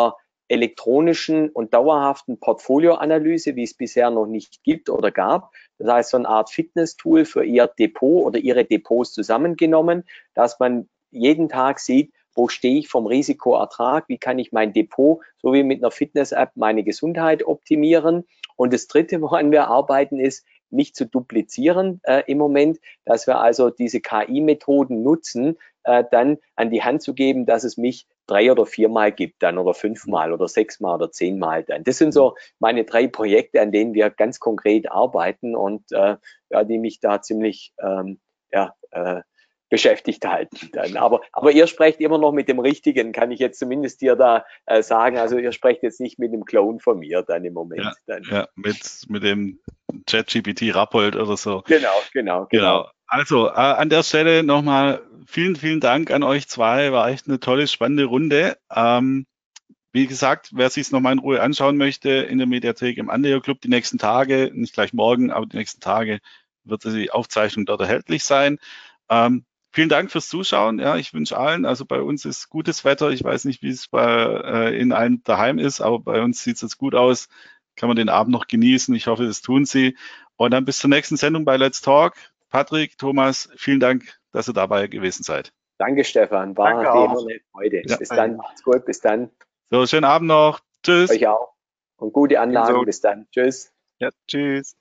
elektronischen und dauerhaften Portfolioanalyse, wie es bisher noch nicht gibt oder gab. Das heißt, so eine Art Fitness-Tool für Ihr Depot oder Ihre Depots zusammengenommen, dass man jeden Tag sieht, wo stehe ich vom Risikoertrag, wie kann ich mein Depot, so wie mit einer Fitness-App, meine Gesundheit optimieren. Und das Dritte, woran wir arbeiten, ist, nicht zu duplizieren äh, im Moment, dass wir also diese K I-Methoden nutzen, äh, dann an die Hand zu geben, dass es mich drei oder viermal gibt dann oder fünfmal oder sechsmal oder zehnmal dann. Das sind so meine drei Projekte, an denen wir ganz konkret arbeiten und äh, ja, die mich da ziemlich ähm, ja, äh, beschäftigt halten dann. Aber, aber ihr sprecht immer noch mit dem Richtigen, kann ich jetzt zumindest dir da äh, sagen. Also ihr sprecht jetzt nicht mit dem Clone von mir dann im Moment. Ja, dann. ja mit, mit dem ChatGPT Rappold oder so. Genau, genau, genau. Genau. Also äh, an der Stelle nochmal vielen, vielen Dank an euch zwei. War echt eine tolle, spannende Runde. Ähm, wie gesagt, wer sich es nochmal in Ruhe anschauen möchte, in der Mediathek im Anleger Club die nächsten Tage, nicht gleich morgen, aber die nächsten Tage wird die Aufzeichnung dort erhältlich sein. Ähm, vielen Dank fürs Zuschauen. Ja, ich wünsche allen, also bei uns ist gutes Wetter. Ich weiß nicht, wie es bei äh, in allen daheim ist, aber bei uns sieht es jetzt gut aus. Kann man den Abend noch genießen. Ich hoffe, das tun Sie. Und dann bis zur nächsten Sendung bei Let's Talk. Patrick, Thomas, vielen Dank, dass ihr dabei gewesen seid. Danke, Stefan. War Danke wie auch. immer eine Freude. Ja. Bis dann. Macht's gut. Bis dann. So, schönen Abend noch. Tschüss. Euch auch. Und gute Anlagen. Ebenso. Bis dann. Tschüss. Ja, tschüss.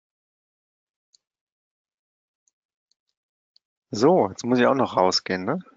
So, jetzt muss ich auch noch rausgehen, ne?